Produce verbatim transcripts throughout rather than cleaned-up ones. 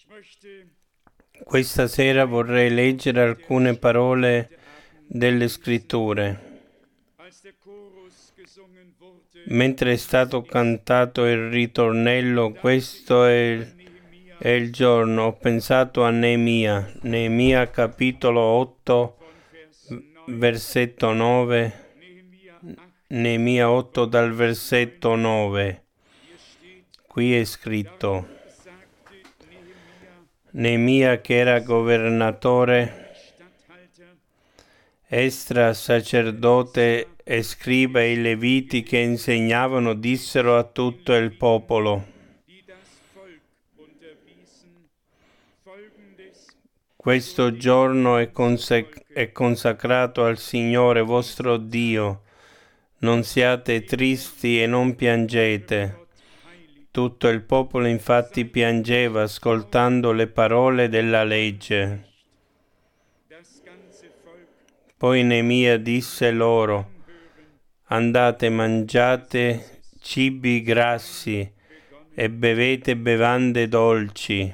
Questa sera vorrei leggere alcune parole delle Scritture. Mentre è stato cantato il ritornello, questo è il, è il giorno, ho pensato a Neemia, Neemia capitolo otto, versetto nove, Neemia otto dal versetto nove. Qui è scritto: Neemia, che era governatore, Esdra sacerdote e scriba e i leviti che insegnavano dissero a tutto il popolo: questo giorno è, consac- è consacrato al Signore vostro Dio, non siate tristi e non piangete. Tutto il popolo infatti piangeva ascoltando le parole della legge. Poi Neemia disse loro: andate, mangiate cibi grassi e bevete bevande dolci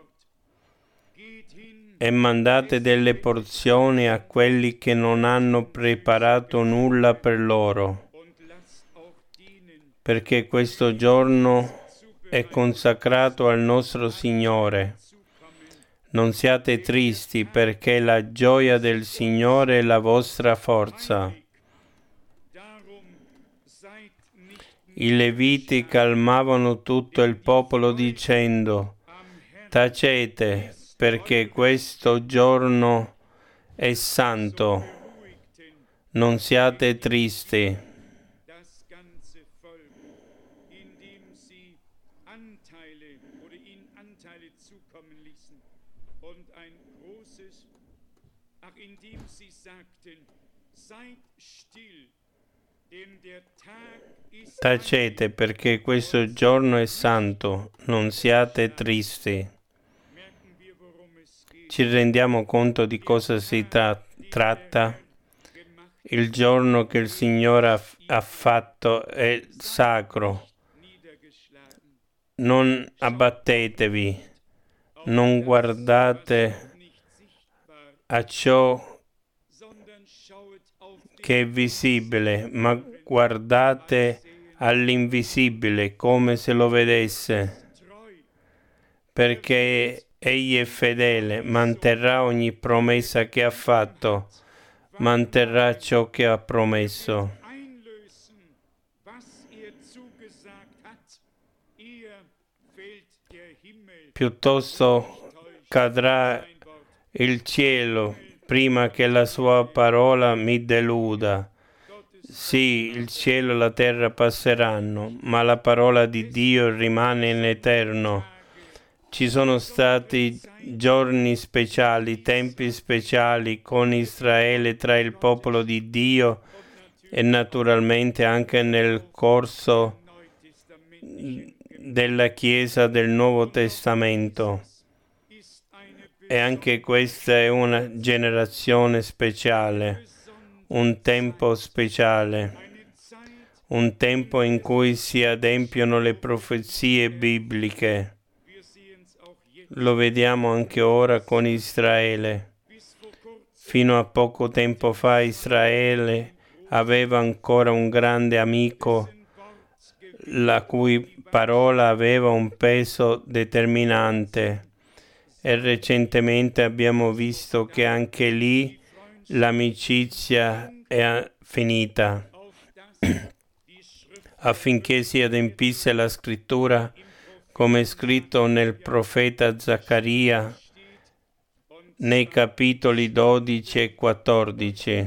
e mandate delle porzioni a quelli che non hanno preparato nulla per loro, perché questo giorno è consacrato al nostro Signore. Non siate tristi, perché la gioia del Signore è la vostra forza. I Leviti calmavano tutto il popolo dicendo: tacete, perché questo giorno è santo. Non siate tristi. Tacete, perché questo giorno è santo, non siate tristi. Ci rendiamo conto di cosa si tra- tratta? Il giorno che il Signore ha, f- ha fatto è sacro. Non abbattetevi, non guardate a ciò che è visibile, ma guardate all'invisibile come se lo vedesse, perché Egli è fedele, manterrà ogni promessa che ha fatto, manterrà ciò che ha promesso. Piuttosto cadrà il cielo prima che la sua parola mi deluda. Sì, il cielo e la terra passeranno, ma la parola di Dio rimane in eterno. Ci sono stati giorni speciali, tempi speciali con Israele tra il popolo di Dio e naturalmente anche nel corso della Chiesa del Nuovo Testamento. E anche questa è una generazione speciale, un tempo speciale, un tempo in cui si adempiono le profezie bibliche. Lo vediamo anche ora con Israele. Fino a poco tempo fa Israele aveva ancora un grande amico, la cui parola aveva un peso determinante. E recentemente abbiamo visto che anche lì l'amicizia è finita. Affinché si adempisse la scrittura, come è scritto nel profeta Zaccaria, nei capitoli dodici e quattordici.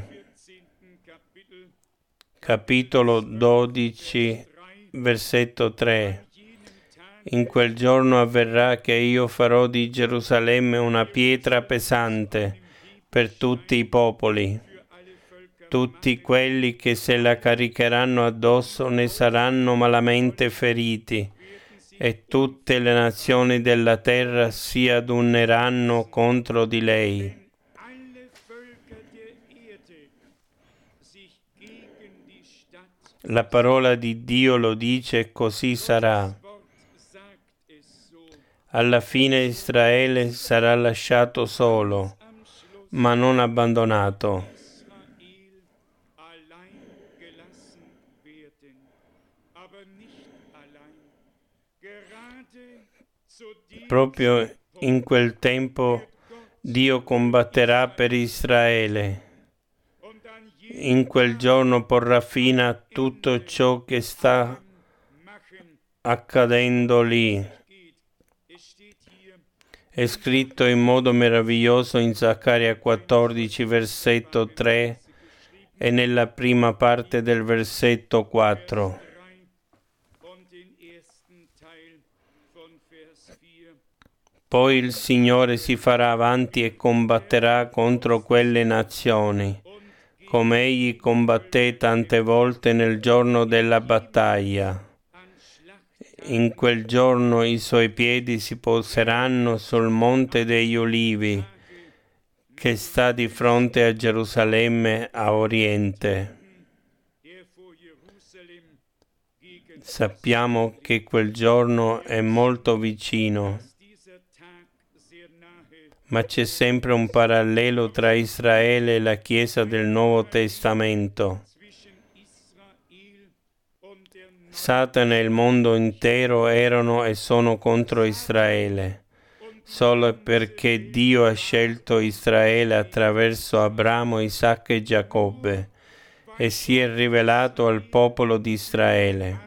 Capitolo dodici, versetto tre. In quel giorno avverrà che io farò di Gerusalemme una pietra pesante per tutti i popoli. Tutti quelli che se la caricheranno addosso ne saranno malamente feriti, e tutte le nazioni della terra si aduneranno contro di lei. La parola di Dio lo dice e così sarà. Alla fine Israele sarà lasciato solo, ma non abbandonato. Proprio in quel tempo Dio combatterà per Israele. In quel giorno porrà fine a tutto ciò che sta accadendo lì. È scritto in modo meraviglioso in Zaccaria quattordici, versetto tre e nella prima parte del versetto quattro. Poi il Signore si farà avanti e combatterà contro quelle nazioni, come egli combatté tante volte nel giorno della battaglia. In quel giorno i suoi piedi si poseranno sul monte degli Ulivi, che sta di fronte a Gerusalemme a oriente. Sappiamo che quel giorno è molto vicino, ma c'è sempre un parallelo tra Israele e la Chiesa del Nuovo Testamento. Satana e il mondo intero erano e sono contro Israele, solo perché Dio ha scelto Israele attraverso Abramo, Isacco e Giacobbe e si è rivelato al popolo di Israele.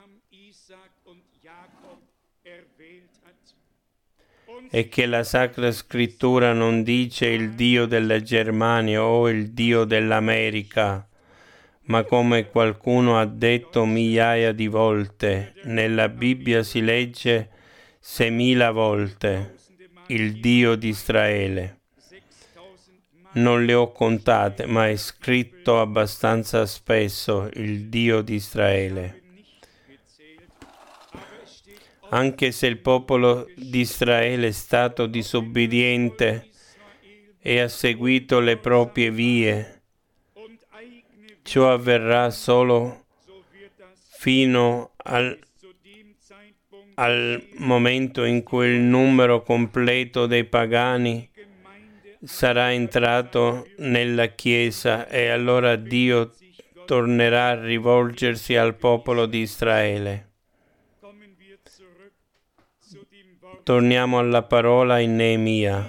E che la Sacra Scrittura non dice il Dio della Germania o il Dio dell'America, ma come qualcuno ha detto migliaia di volte, nella Bibbia si legge seimila volte il Dio di Israele. Non le ho contate, ma è scritto abbastanza spesso il Dio di Israele. Anche se il popolo di Israele è stato disobbediente e ha seguito le proprie vie, ciò avverrà solo fino al, al momento in cui il numero completo dei pagani sarà entrato nella Chiesa e allora Dio tornerà a rivolgersi al popolo di Israele. Torniamo alla parola in Neemia.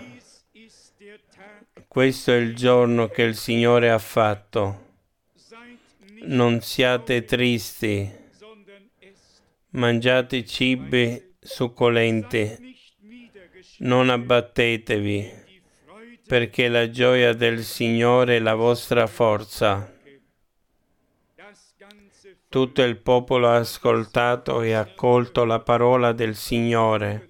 Questo è il giorno che il Signore ha fatto. Non siate tristi, mangiate cibi succolenti, non abbattetevi, perché la gioia del Signore è la vostra forza. Tutto il popolo ha ascoltato e accolto la parola del Signore.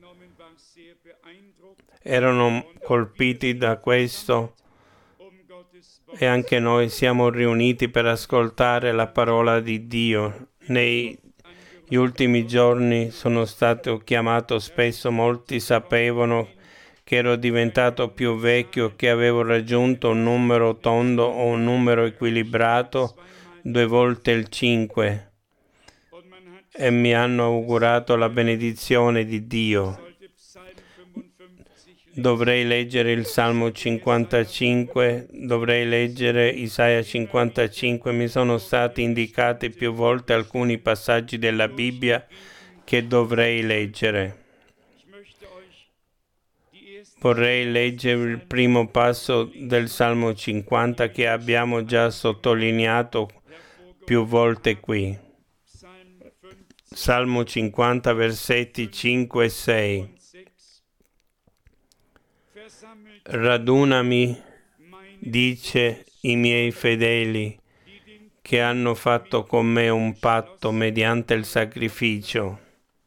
Erano colpiti da questo e anche noi siamo riuniti per ascoltare la parola di Dio. Negli ultimi giorni sono stato chiamato spesso, molti sapevano che ero diventato più vecchio, che avevo raggiunto un numero tondo o un numero equilibrato, due volte il cinque, e mi hanno augurato la benedizione di Dio. Dovrei leggere il Salmo cinquantacinque, dovrei leggere Isaia cinquantacinque, mi sono stati indicati più volte alcuni passaggi della Bibbia che dovrei leggere. Vorrei leggere il primo passo del Salmo cinquanta che abbiamo già sottolineato più volte qui. Salmo cinquanta, versetti cinque e sei. Radunami, dice, i miei fedeli, che hanno fatto con me un patto mediante il sacrificio.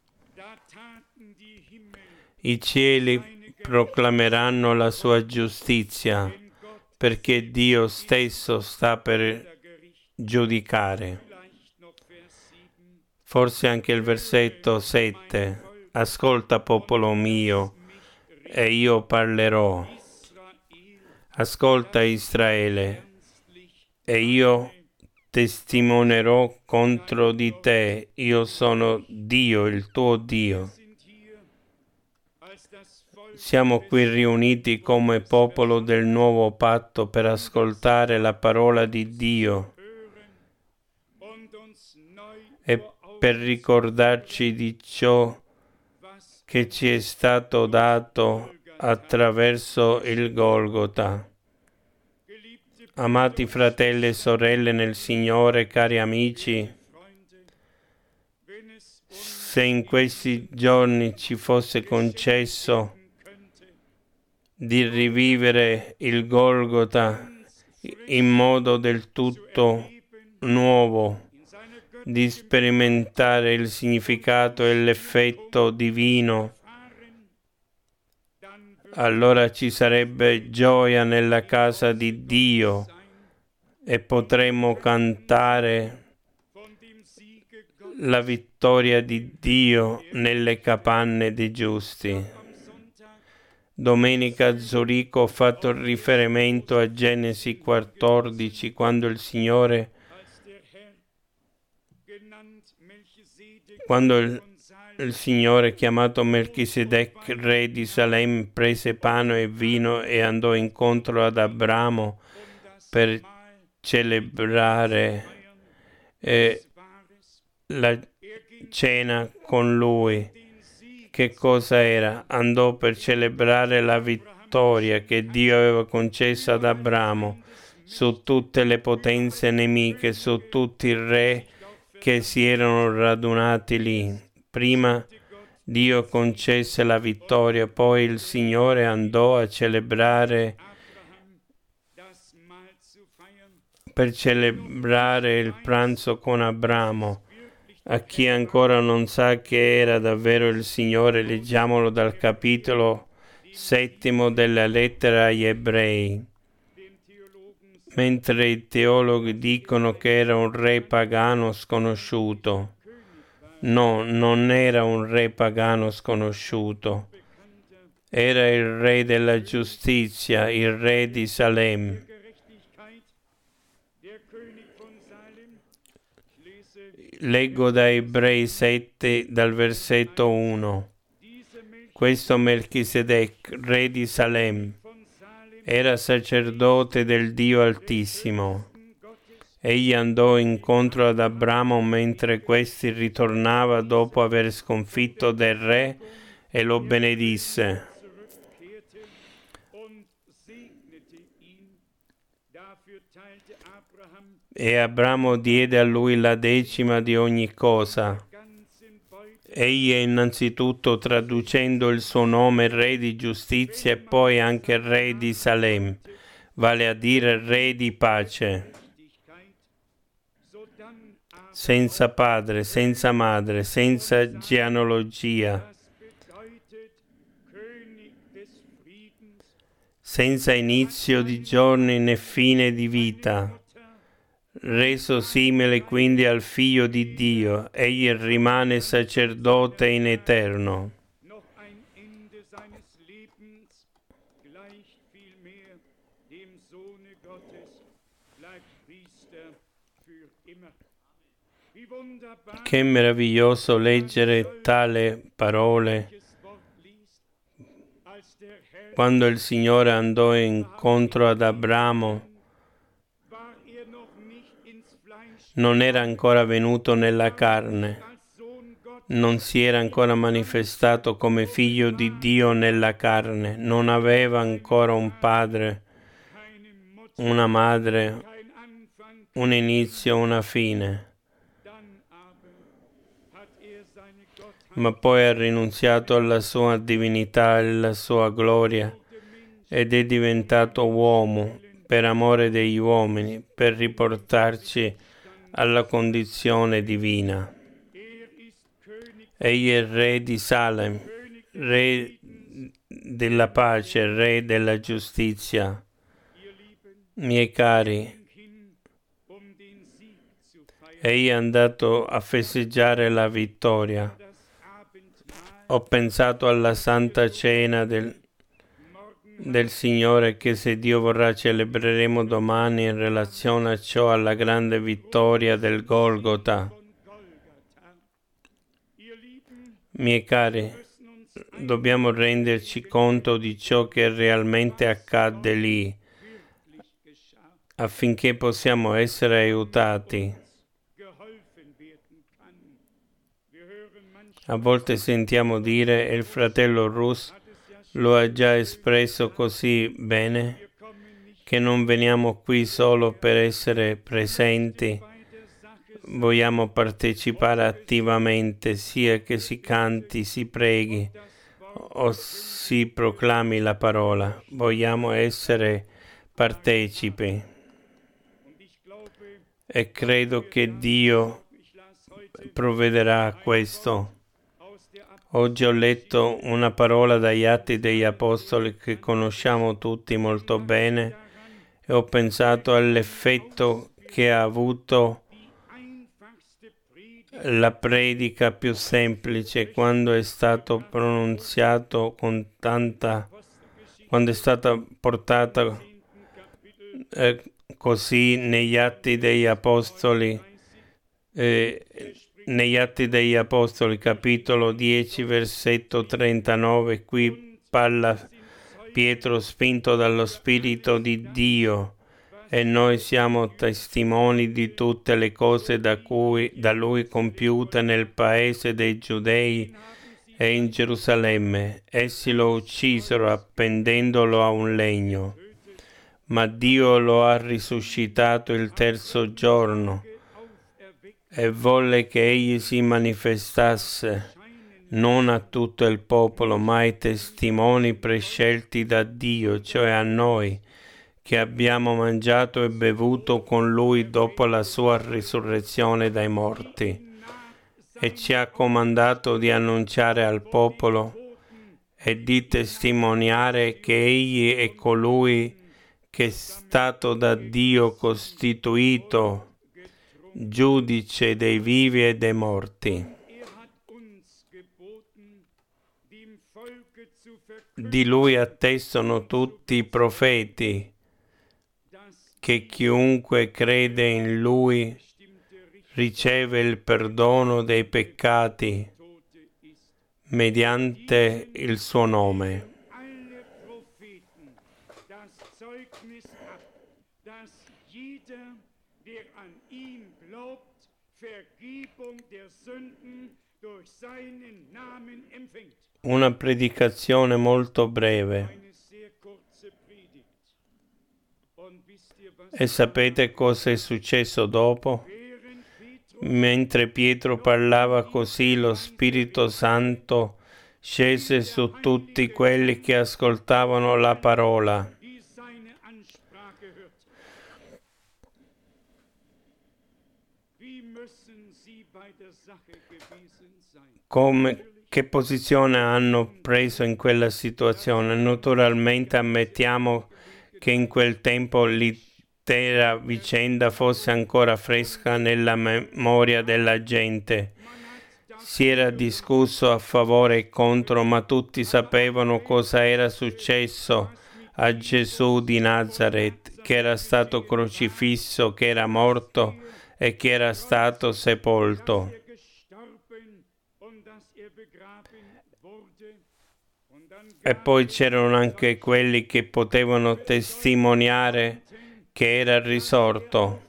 I cieli proclameranno la sua giustizia, perché Dio stesso sta per giudicare. Forse anche il versetto sette. Ascolta, popolo mio, e io parlerò. Ascolta, Israele, e io testimonerò contro di te. Io sono Dio, il tuo Dio. Siamo qui riuniti come popolo del nuovo patto per ascoltare la parola di Dio e per ricordarci di ciò che ci è stato dato attraverso il Golgota. Amati fratelli e sorelle nel Signore, cari amici, se in questi giorni ci fosse concesso di rivivere il Golgota in modo del tutto nuovo, di sperimentare il significato e l'effetto divino, allora ci sarebbe gioia nella casa di Dio e potremmo cantare la vittoria di Dio nelle capanne dei giusti. Domenica a Zurigo ho fatto riferimento a Genesi quattordici, quando il Signore, quando il, il Signore chiamato Melchisedec, re di Salem, prese pane e vino e andò incontro ad Abramo per celebrare eh, la cena con lui. Che cosa era? Andò per celebrare la vittoria che Dio aveva concesso ad Abramo su tutte le potenze nemiche, su tutti i re che si erano radunati lì. Prima Dio concesse la vittoria, poi il Signore andò a celebrare per celebrare il pranzo con Abramo. A chi ancora non sa che era davvero il Signore, leggiamolo dal capitolo settimo della lettera agli Ebrei. Mentre i teologhi dicono che era un re pagano sconosciuto. No, non era un re pagano sconosciuto. Era il re della giustizia, il re di Salem. Leggo da Ebrei sette, dal versetto uno. Questo Melchisedec, re di Salem, era sacerdote del Dio Altissimo. Egli andò incontro ad Abramo mentre questi ritornava dopo aver sconfitto del re e lo benedisse. E Abramo diede a lui la decima di ogni cosa. Egli innanzitutto, traducendo il suo nome re di giustizia e poi anche re di Salem, vale a dire re di pace, senza padre, senza madre, senza genealogia, senza inizio di giorni né fine di vita, reso simile quindi al Figlio di Dio, egli rimane sacerdote in eterno. Che meraviglioso leggere tale parole quando il Signore andò incontro ad Abramo. Non era ancora venuto nella carne, non si era ancora manifestato come figlio di Dio nella carne, non aveva ancora un padre, una madre, un inizio, una fine. Ma poi ha rinunziato alla sua divinità e alla sua gloria ed è diventato uomo per amore degli uomini, per riportarci alla condizione divina. Egli è re di Salem, re della pace, re della giustizia. Miei cari, egli è andato a festeggiare la vittoria. Ho pensato alla Santa Cena del, del Signore che, se Dio vorrà, celebreremo domani in relazione a ciò, alla grande vittoria del Golgota. Miei cari, dobbiamo renderci conto di ciò che realmente accadde lì, affinché possiamo essere aiutati. A volte sentiamo dire, e il fratello Rus lo ha già espresso così bene, che non veniamo qui solo per essere presenti, vogliamo partecipare attivamente, sia che si canti, si preghi o si proclami la parola. Vogliamo essere partecipi. E credo che Dio provvederà a questo. Oggi ho letto una parola dagli Atti degli Apostoli che conosciamo tutti molto bene e ho pensato all'effetto che ha avuto la predica più semplice quando è stato pronunziato con tanta, quando è stata portata eh, così negli Atti degli Apostoli, eh, negli Atti degli Apostoli, capitolo dieci, versetto trentanove, qui parla Pietro spinto dallo Spirito di Dio, e noi siamo testimoni di tutte le cose da, cui, da Lui compiute nel paese dei Giudei e in Gerusalemme. Essi lo uccisero appendendolo a un legno, ma Dio lo ha risuscitato il terzo giorno e volle che egli si manifestasse non a tutto il popolo, ma ai testimoni prescelti da Dio, cioè a noi, che abbiamo mangiato e bevuto con lui dopo la sua risurrezione dai morti, e ci ha comandato di annunciare al popolo e di testimoniare che egli è colui che è stato da Dio costituito giudice dei vivi e dei morti. Di lui attestano tutti i profeti che chiunque crede in lui riceve il perdono dei peccati mediante il suo nome. Una predicazione molto breve. E sapete cosa è successo dopo? Mentre Pietro parlava così, lo Spirito Santo scese su tutti quelli che ascoltavano la parola. Come, che posizione hanno preso in quella situazione? Naturalmente ammettiamo che in quel tempo l'intera vicenda fosse ancora fresca nella memoria della gente. Si era discusso a favore e contro, ma tutti sapevano cosa era successo a Gesù di Nazaret, che era stato crocifisso, che era morto e che era stato sepolto. E poi c'erano anche quelli che potevano testimoniare che era risorto.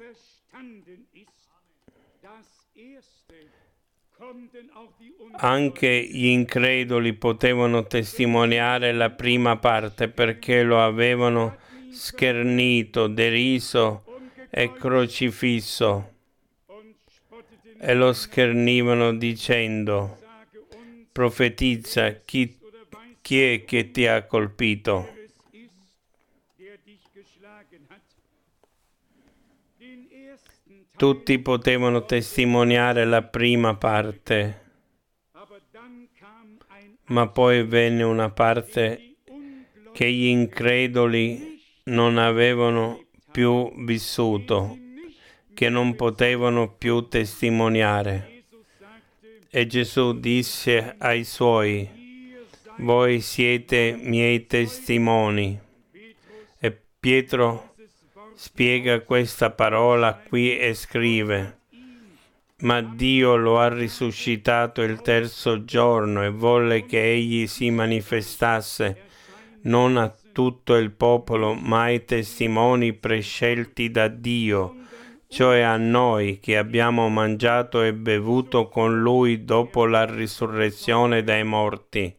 Anche gli increduli potevano testimoniare la prima parte perché lo avevano schernito, deriso e crocifisso, e lo schernivano dicendo: profetizza, chi, chi è che ti ha colpito? Tutti potevano testimoniare la prima parte, ma poi venne una parte che gli increduli non avevano più vissuto, che non potevano più testimoniare. E Gesù disse ai suoi: voi siete miei testimoni. E Pietro spiega questa parola qui e scrive: ma Dio lo ha risuscitato il terzo giorno e volle che egli si manifestasse non a tutto il popolo, ma ai testimoni prescelti da Dio, cioè a noi che abbiamo mangiato e bevuto con lui dopo la risurrezione dai morti.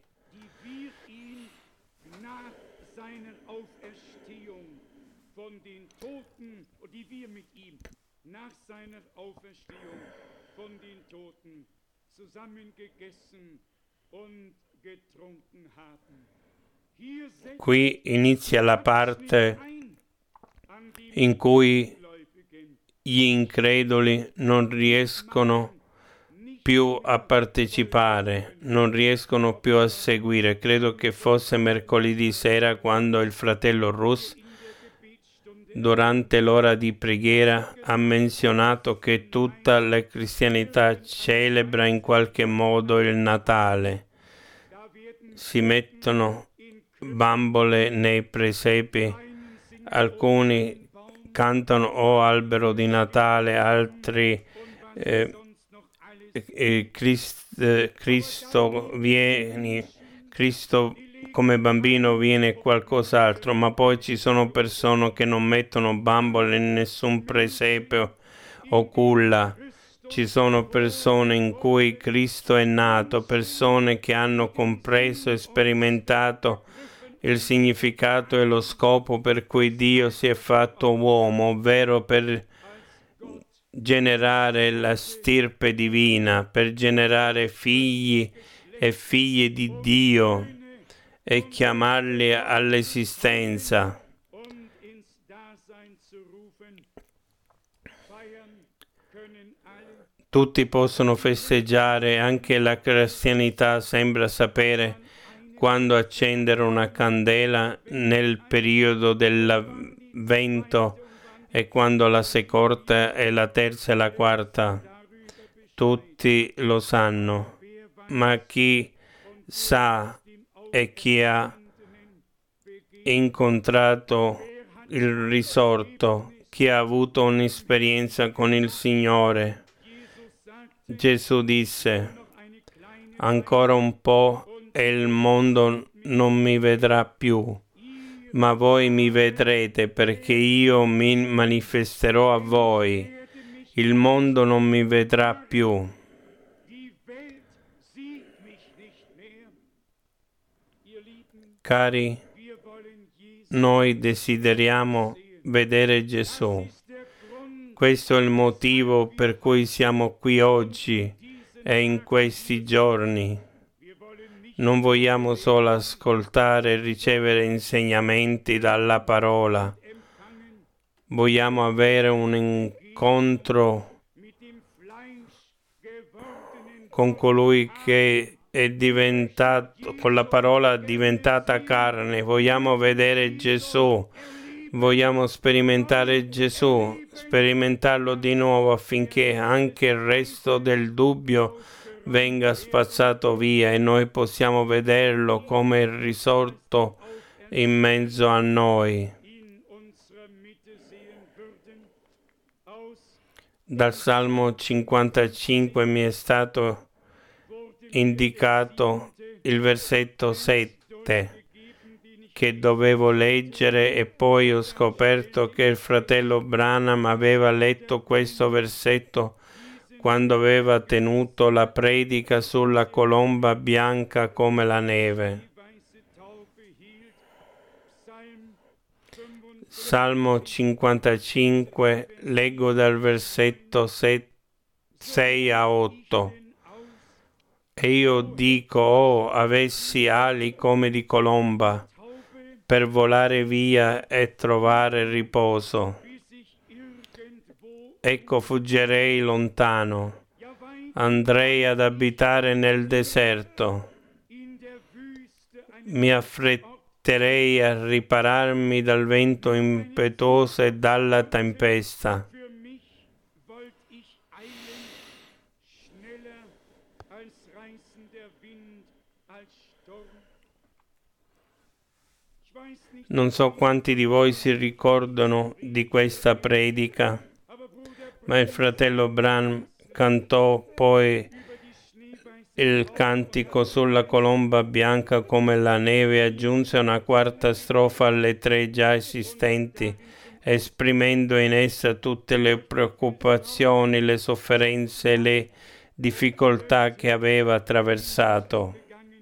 Qui inizia la parte in cui gli increduli non riescono più a partecipare, non riescono più a seguire. Credo che fosse mercoledì sera quando il fratello Russ, durante l'ora di preghiera, ha menzionato che tutta la cristianità celebra in qualche modo il Natale. Si mettono bambole nei presepi, alcuni cantano O albero di Natale, altri eh, eh, Christ, eh, Cristo vieni, Cristo come bambino viene qualcos'altro, ma poi ci sono persone che non mettono bambole in nessun presepe o culla. Ci sono persone in cui Cristo è nato, persone che hanno compreso e sperimentato il significato e lo scopo per cui Dio si è fatto uomo, ovvero per generare la stirpe divina, per generare figli e figlie di Dio e chiamarli all'esistenza. Tutti possono festeggiare, anche la cristianità sembra sapere quando accendere una candela nel periodo dell'avvento e quando la seconda e la terza e la quarta. Tutti lo sanno, ma chi sa e chi ha incontrato il risorto, chi ha avuto un'esperienza con il Signore. Gesù disse: ancora un po' e il mondo non mi vedrà più, ma voi mi vedrete perché io mi manifesterò a voi. Il mondo non mi vedrà più. Cari, noi desideriamo vedere Gesù. Questo è il motivo per cui siamo qui oggi e in questi giorni. Non vogliamo solo ascoltare e ricevere insegnamenti dalla parola. Vogliamo avere un incontro con colui che è diventato, con la parola diventata carne. Vogliamo vedere Gesù. Vogliamo sperimentare Gesù, sperimentarlo di nuovo affinché anche il resto del dubbio venga spazzato via e noi possiamo vederlo come il risorto in mezzo a noi. Dal Salmo cinquantacinque mi è stato indicato il versetto sette che dovevo leggere e poi ho scoperto che il fratello Branham aveva letto questo versetto quando aveva tenuto la predica sulla colomba bianca come la neve. Salmo cinquantacinque, leggo dal versetto sei a otto. E io dico, oh, avessi ali come di colomba, per volare via e trovare riposo. Ecco, fuggirei lontano, andrei ad abitare nel deserto, mi affretterei a ripararmi dal vento impetuoso e dalla tempesta. Non so quanti di voi si ricordano di questa predica, ma il fratello Branham cantò poi il cantico sulla colomba bianca come la neve, aggiunse una quarta strofa alle tre già esistenti, esprimendo in essa tutte le preoccupazioni, le sofferenze, le difficoltà che aveva attraversato,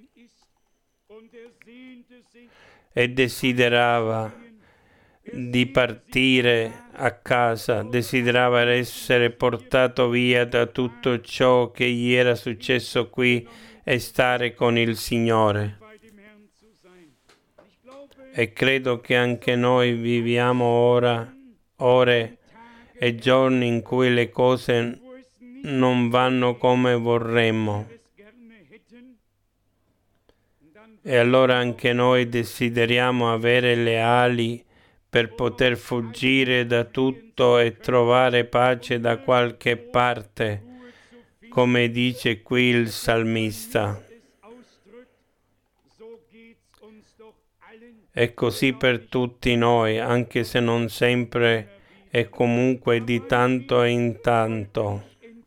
e desiderava di partire a casa, desiderava essere portato via da tutto ciò che gli era successo qui e stare con il Signore. E credo che anche noi viviamo ora, ore e giorni in cui le cose non vanno come vorremmo. E allora anche noi desideriamo avere le ali per poter fuggire da tutto e trovare pace da qualche parte, come dice qui il salmista. È così per tutti noi, anche se non sempre e comunque di tanto in tanto.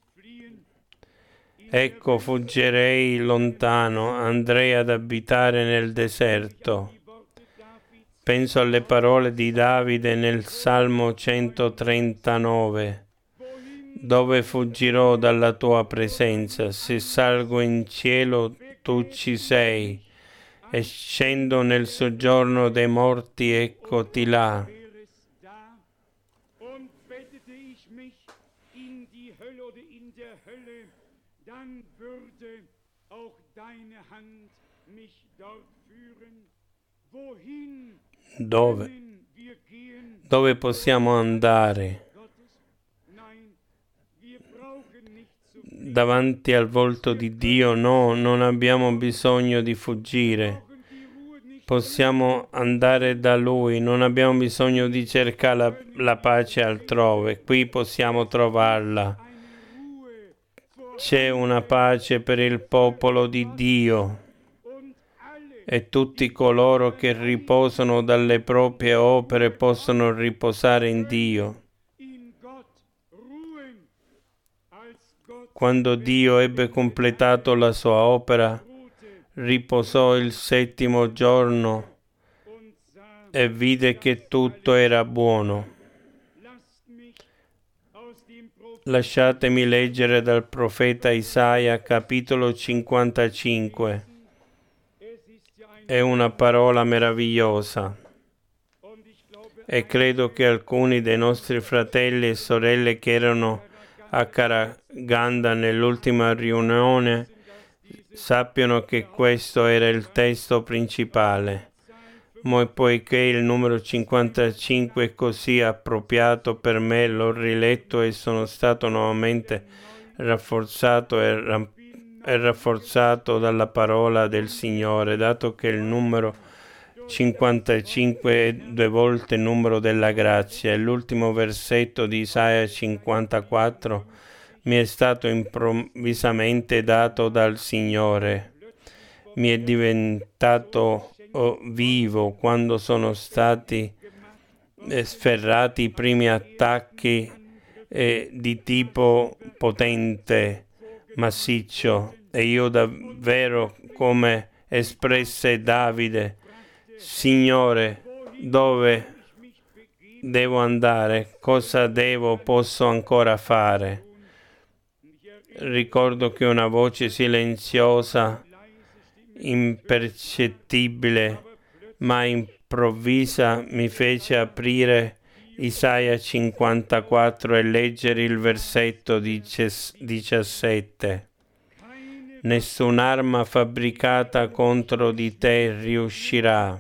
Ecco, fuggerei lontano, andrei ad abitare nel deserto. Penso alle parole di Davide nel Salmo centotrentanove. Dove fuggirò dalla tua presenza? Se salgo in cielo, tu ci sei. E scendo nel soggiorno dei morti, eccoti là. Dove? Dove possiamo andare? Davanti al volto di Dio? No, non abbiamo bisogno di fuggire. Possiamo andare da Lui, non abbiamo bisogno di cercare la, la pace altrove. Qui possiamo trovarla. C'è una pace per il popolo di Dio. E tutti coloro che riposano dalle proprie opere possono riposare in Dio. Quando Dio ebbe completato la sua opera, riposò il settimo giorno e vide che tutto era buono. Lasciatemi leggere dal profeta Isaia, capitolo cinquantacinque. È una parola meravigliosa e credo che alcuni dei nostri fratelli e sorelle che erano a Karaganda nell'ultima riunione sappiano che questo era il testo principale. Ma poiché il numero cinquantacinque è così appropriato per me, l'ho riletto e sono stato nuovamente rafforzato e ra- è rafforzato dalla parola del Signore, dato che il numero cinquantacinque è due volte il numero della grazia e l'ultimo versetto di Isaia cinquantaquattro mi è stato improvvisamente dato dal Signore. Mi è diventato oh, vivo quando sono stati eh, sferrati i primi attacchi eh, di tipo potente, massiccio, e io davvero, come espresse Davide, Signore, dove devo andare? Cosa devo, posso ancora fare? Ricordo che una voce silenziosa, impercettibile, ma improvvisa, mi fece aprire Isaia cinquantaquattro e leggere il versetto diciassette. Nessun'arma fabbricata contro di te riuscirà.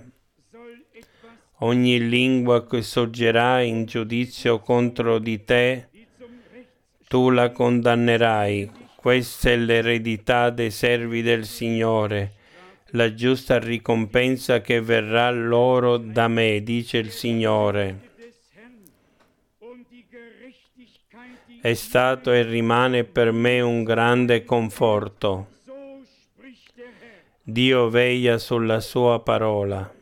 Ogni lingua che sorgerà in giudizio contro di te, tu la condannerai. Questa è l'eredità dei servi del Signore, la giusta ricompensa che verrà loro da me, dice il Signore. È stato e rimane per me un grande conforto. Dio veglia sulla sua parola,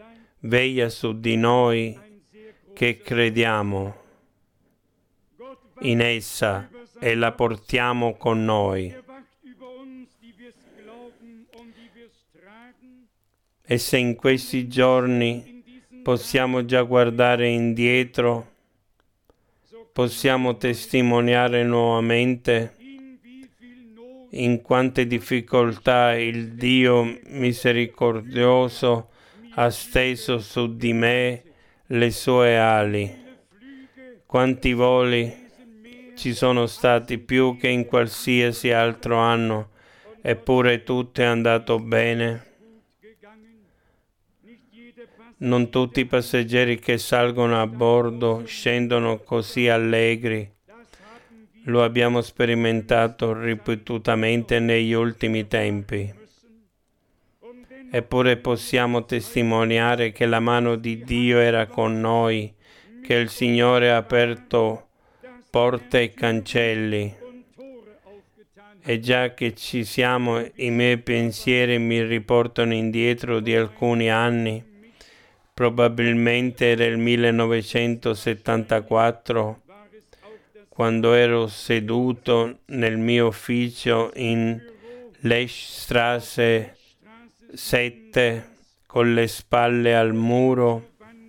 veglia su di noi che crediamo. in essa e la portiamo con noi. E se in questi giorni possiamo già guardare indietro, possiamo testimoniare nuovamente in quante difficoltà il Dio misericordioso ha steso su di me le sue ali. Quanti voli ci sono stati più che in qualsiasi altro anno, eppure tutto è andato bene. Non tutti i passeggeri che salgono a bordo scendono così allegri. Lo abbiamo sperimentato ripetutamente negli ultimi tempi. Eppure possiamo testimoniare che la mano di Dio era con noi, che il Signore ha aperto porte e cancelli. E già che ci siamo, i miei pensieri mi riportano indietro di alcuni anni. Probabilmente era il millenovecentosettantaquattro, quando ero seduto nel mio ufficio in Lechstrasse sette con le spalle al muro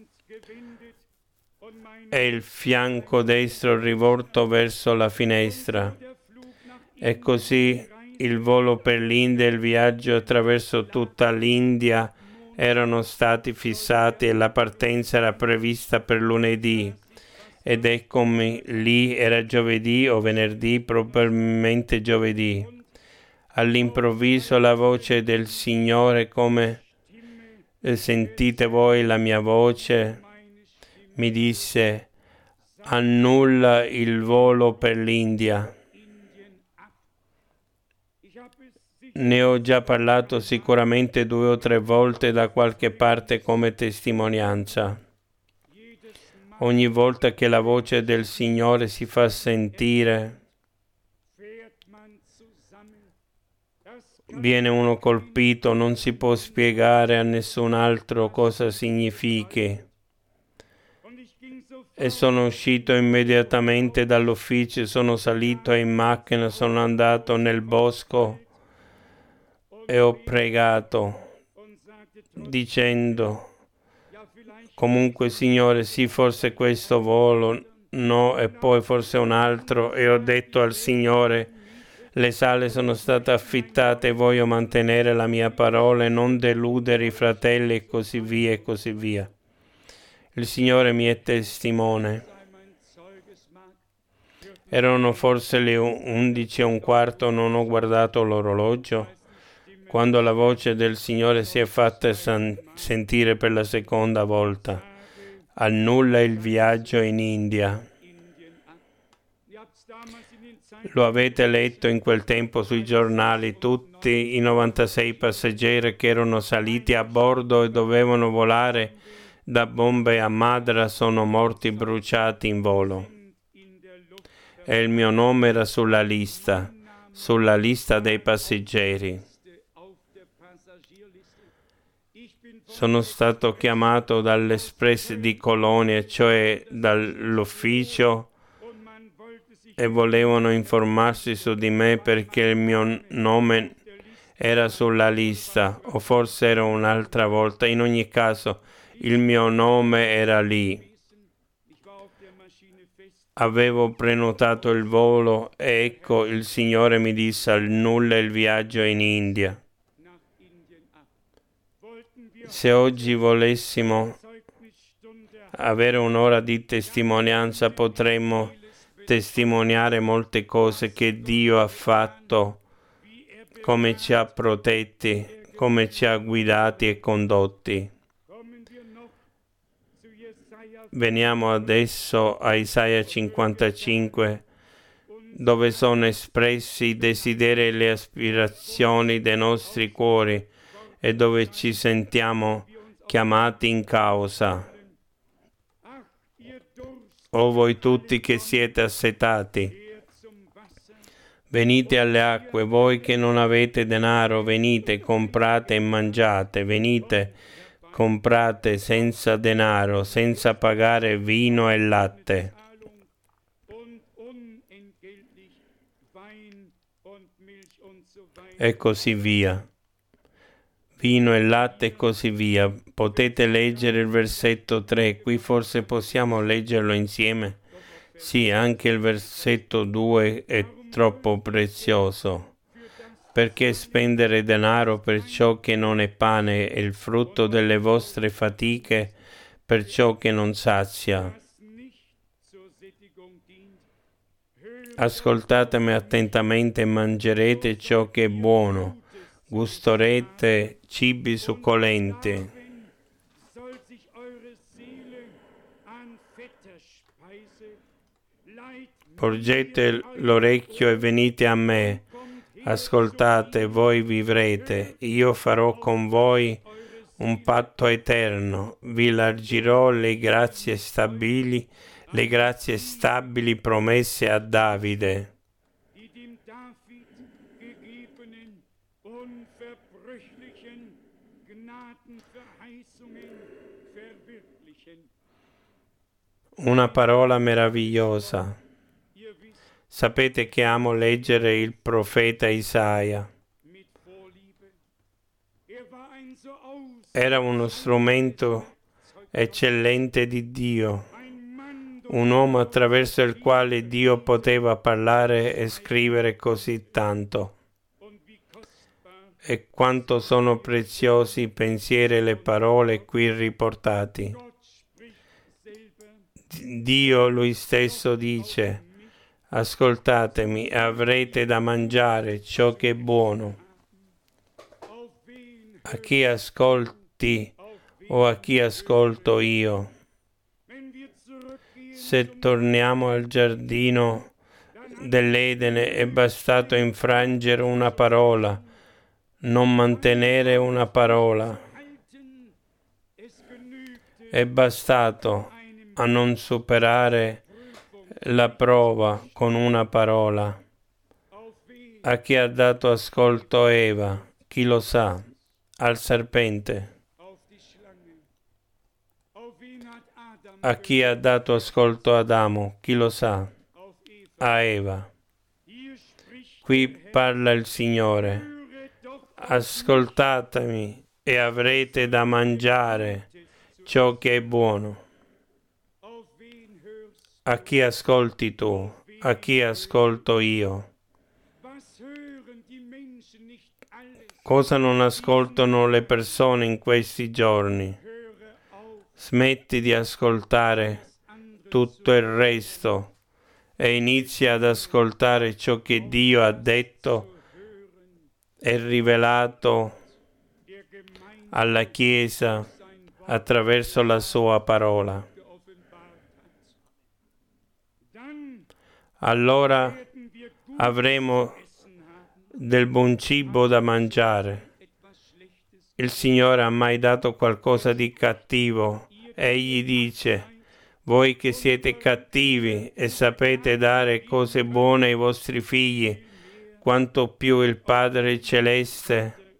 e il fianco destro rivolto verso la finestra. E così il volo per l'India e il viaggio attraverso tutta l'India erano stati fissati e la partenza era prevista per lunedì. Ed eccomi lì, era giovedì o venerdì, probabilmente giovedì. All'improvviso la voce del Signore, come sentite voi la mia voce, mi disse: annulla il volo per l'India. Ne ho già parlato sicuramente due o tre volte da qualche parte come testimonianza. Ogni volta che la voce del Signore si fa sentire, viene uno colpito, non si può spiegare a nessun altro cosa significhi. E sono uscito immediatamente dall'ufficio, sono salito in macchina, sono andato nel bosco e ho pregato dicendo: comunque Signore, sì, forse questo volo, no, e poi forse un altro. E ho detto al Signore: le sale sono state affittate, voglio mantenere la mia parola e non deludere i fratelli, e così via e così via. Il Signore mi è testimone. Erano forse le undici e un quarto, non ho guardato l'orologio, quando la voce del Signore si è fatta san- sentire per la seconda volta: annulla il viaggio in India. Lo avete letto in quel tempo sui giornali, tutti i novantasei passeggeri che erano saliti a bordo e dovevano volare da Bombay a Madras sono morti bruciati in volo. E il mio nome era sulla lista, sulla lista dei passeggeri. Sono stato chiamato dall'Express di Colonia, cioè dall'ufficio, e volevano informarsi su di me perché il mio nome era sulla lista, o forse era un'altra volta. In ogni caso, il mio nome era lì. Avevo prenotato il volo e ecco il Signore mi disse: annulla il viaggio in India. Se oggi volessimo avere un'ora di testimonianza, potremmo testimoniare molte cose che Dio ha fatto, come ci ha protetti, come ci ha guidati e condotti. Veniamo adesso a Isaia cinquantacinque, dove sono espressi i desideri e le aspirazioni dei nostri cuori e dove ci sentiamo chiamati in causa. O voi tutti che siete assetati, venite alle acque, voi che non avete denaro, venite, comprate e mangiate, venite, comprate senza denaro, senza pagare vino e latte. e così via. Vino e latte e così via. Potete leggere il versetto tre, qui forse possiamo leggerlo insieme. Sì, anche il versetto due è troppo prezioso. Perché spendere denaro per ciò che non è pane e il frutto delle vostre fatiche per ciò che non sazia? Ascoltatemi attentamente e mangerete ciò che è buono, gustorete cibi succolenti. Porgete l'orecchio e venite a me. Ascoltate, voi vivrete. Io farò con voi un patto eterno. Vi largirò le grazie stabili, le grazie stabili promesse a Davide. Una parola meravigliosa. Sapete che amo leggere il profeta Isaia. Era uno strumento eccellente di Dio, un uomo attraverso il quale Dio poteva parlare e scrivere così tanto. E quanto sono preziosi i pensieri e le parole qui riportati. Dio lui stesso dice: ascoltatemi e avrete da mangiare ciò che è buono. A chi ascolti o a chi ascolto io? Se torniamo al giardino dell'Edene è bastato infrangere una parola, non mantenere una parola. È bastato a non superare la prova con una parola. A chi ha dato ascolto Eva? Chi lo sa? Al serpente. A chi ha dato ascolto Adamo? Chi lo sa? A Eva. Qui parla il Signore. Ascoltatemi e avrete da mangiare ciò che è buono. A chi ascolti tu? A chi ascolto io? Cosa non ascoltano le persone in questi giorni? Smetti di ascoltare tutto il resto e inizia ad ascoltare ciò che Dio ha detto e rivelato alla Chiesa attraverso la sua parola. Allora avremo del buon cibo da mangiare. Il Signore ha mai dato qualcosa di cattivo? Egli dice: voi che siete cattivi e sapete dare cose buone ai vostri figli, quanto più il Padre Celeste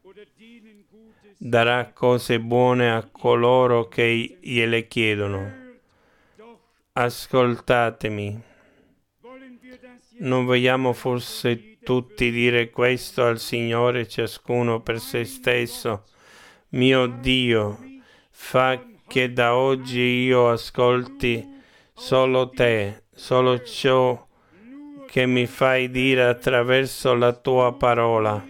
darà cose buone a coloro che gliele chiedono. Ascoltatemi. Non vogliamo forse tutti dire questo al Signore, ciascuno per se stesso? Mio Dio, fa che da oggi io ascolti solo te, solo ciò che mi fai dire attraverso la tua parola.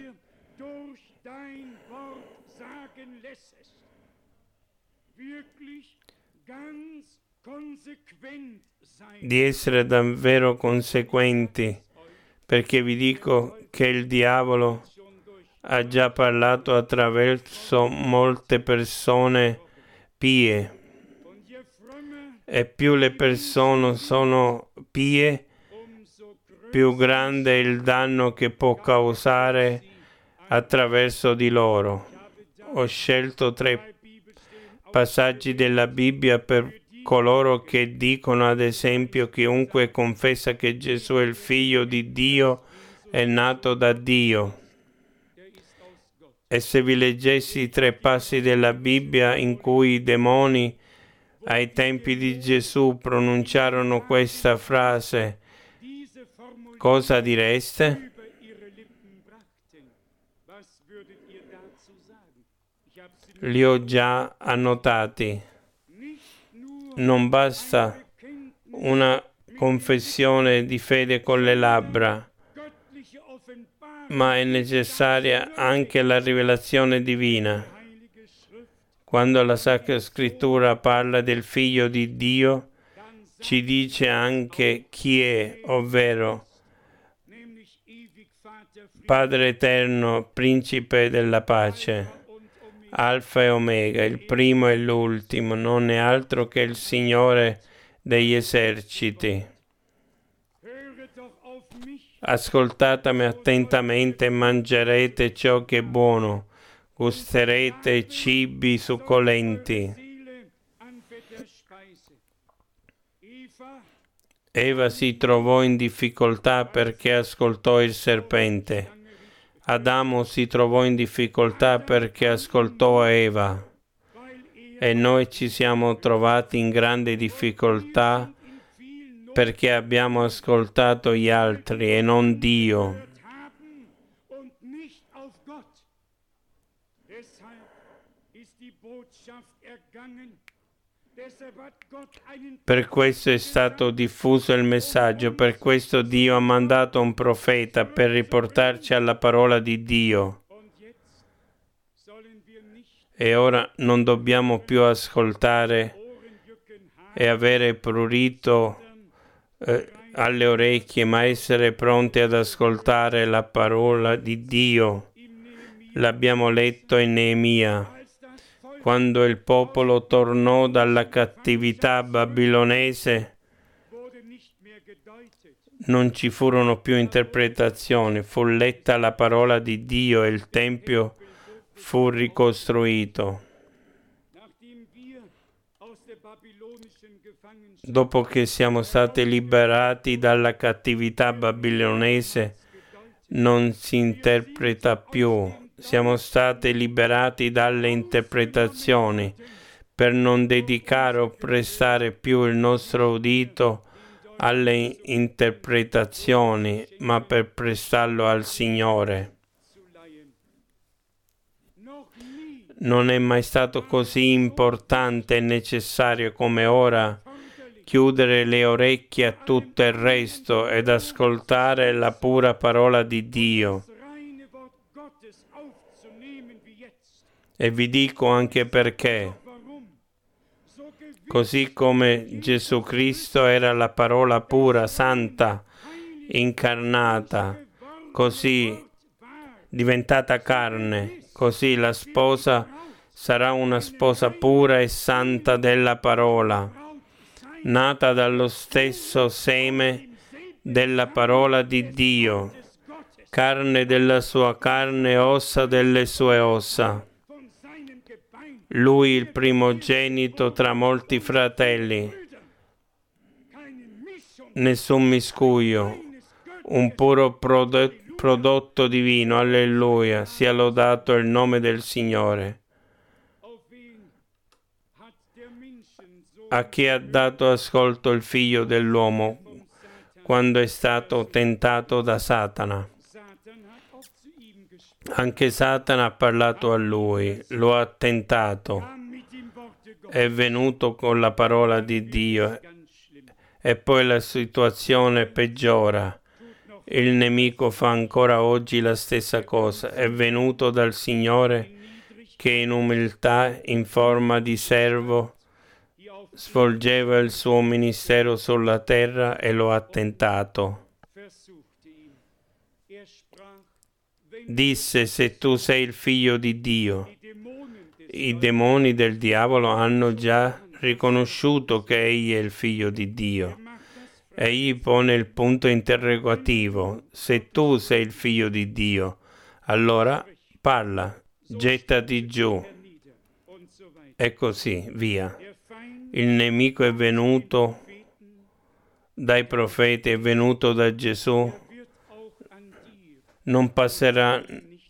Di essere davvero conseguenti, perché vi dico che il diavolo ha già parlato attraverso molte persone pie, e più le persone sono pie, più grande è il danno che può causare attraverso di loro. Ho scelto tre passaggi della Bibbia per coloro che dicono, ad esempio, chiunque confessa che Gesù è il Figlio di Dio è nato da Dio. E se vi leggessi i tre passi della Bibbia in cui i demoni ai tempi di Gesù pronunciarono questa frase, cosa direste? li ho già annotati. Non basta una confessione di fede con le labbra, ma è necessaria anche la rivelazione divina. Quando la Sacra Scrittura parla del Figlio di Dio, ci dice anche chi è, ovvero Padre Eterno, Principe della Pace, Alfa e Omega, il primo e l'ultimo, non è altro che il Signore degli eserciti. Ascoltatemi attentamente e mangerete ciò che è buono, gusterete cibi succolenti. Eva si trovò in difficoltà perché ascoltò il serpente. Adamo si trovò in difficoltà perché ascoltò Eva. E noi ci siamo trovati in grande difficoltà perché abbiamo ascoltato gli altri e non Dio. Per questo è stato diffuso il messaggio, per questo Dio ha mandato un profeta per riportarci alla parola di Dio. E ora non dobbiamo più ascoltare e avere prurito eh, alle orecchie, ma essere pronti ad ascoltare la parola di Dio. L'abbiamo letto in Neemia. Quando il popolo tornò dalla cattività babilonese, non ci furono più interpretazioni, fu letta la parola di Dio e il Tempio fu ricostruito. Dopo che siamo stati liberati dalla cattività babilonese, non si interpreta più. Siamo stati liberati dalle interpretazioni per non dedicare o prestare più il nostro udito alle interpretazioni, ma per prestarlo al Signore. Non è mai stato così importante e necessario come ora chiudere le orecchie a tutto il resto ed ascoltare la pura parola di Dio. E vi dico anche perché. Così come Gesù Cristo era la parola pura, santa, incarnata, così diventata carne, così la sposa sarà una sposa pura e santa della parola, nata dallo stesso seme della parola di Dio, carne della sua carne, ossa delle sue ossa. Lui il primogenito tra molti fratelli, nessun miscuglio, un puro prodotto, prodotto divino, alleluia, sia lodato il nome del Signore. A chi ha dato ascolto il Figlio dell'uomo quando è stato tentato da Satana? Anche Satana ha parlato a lui, lo ha tentato, è venuto con la parola di Dio e poi la situazione peggiora. Il nemico fa ancora oggi la stessa cosa, è venuto dal Signore che in umiltà, in forma di servo, svolgeva il suo ministero sulla terra e lo ha tentato. Disse: se tu sei il Figlio di Dio. I demoni del diavolo hanno già riconosciuto che egli è il Figlio di Dio. Egli pone il punto interrogativo: se tu sei il Figlio di Dio, allora parla, gettati giù. E così via. Il nemico è venuto dai profeti, è venuto da Gesù. Non passerà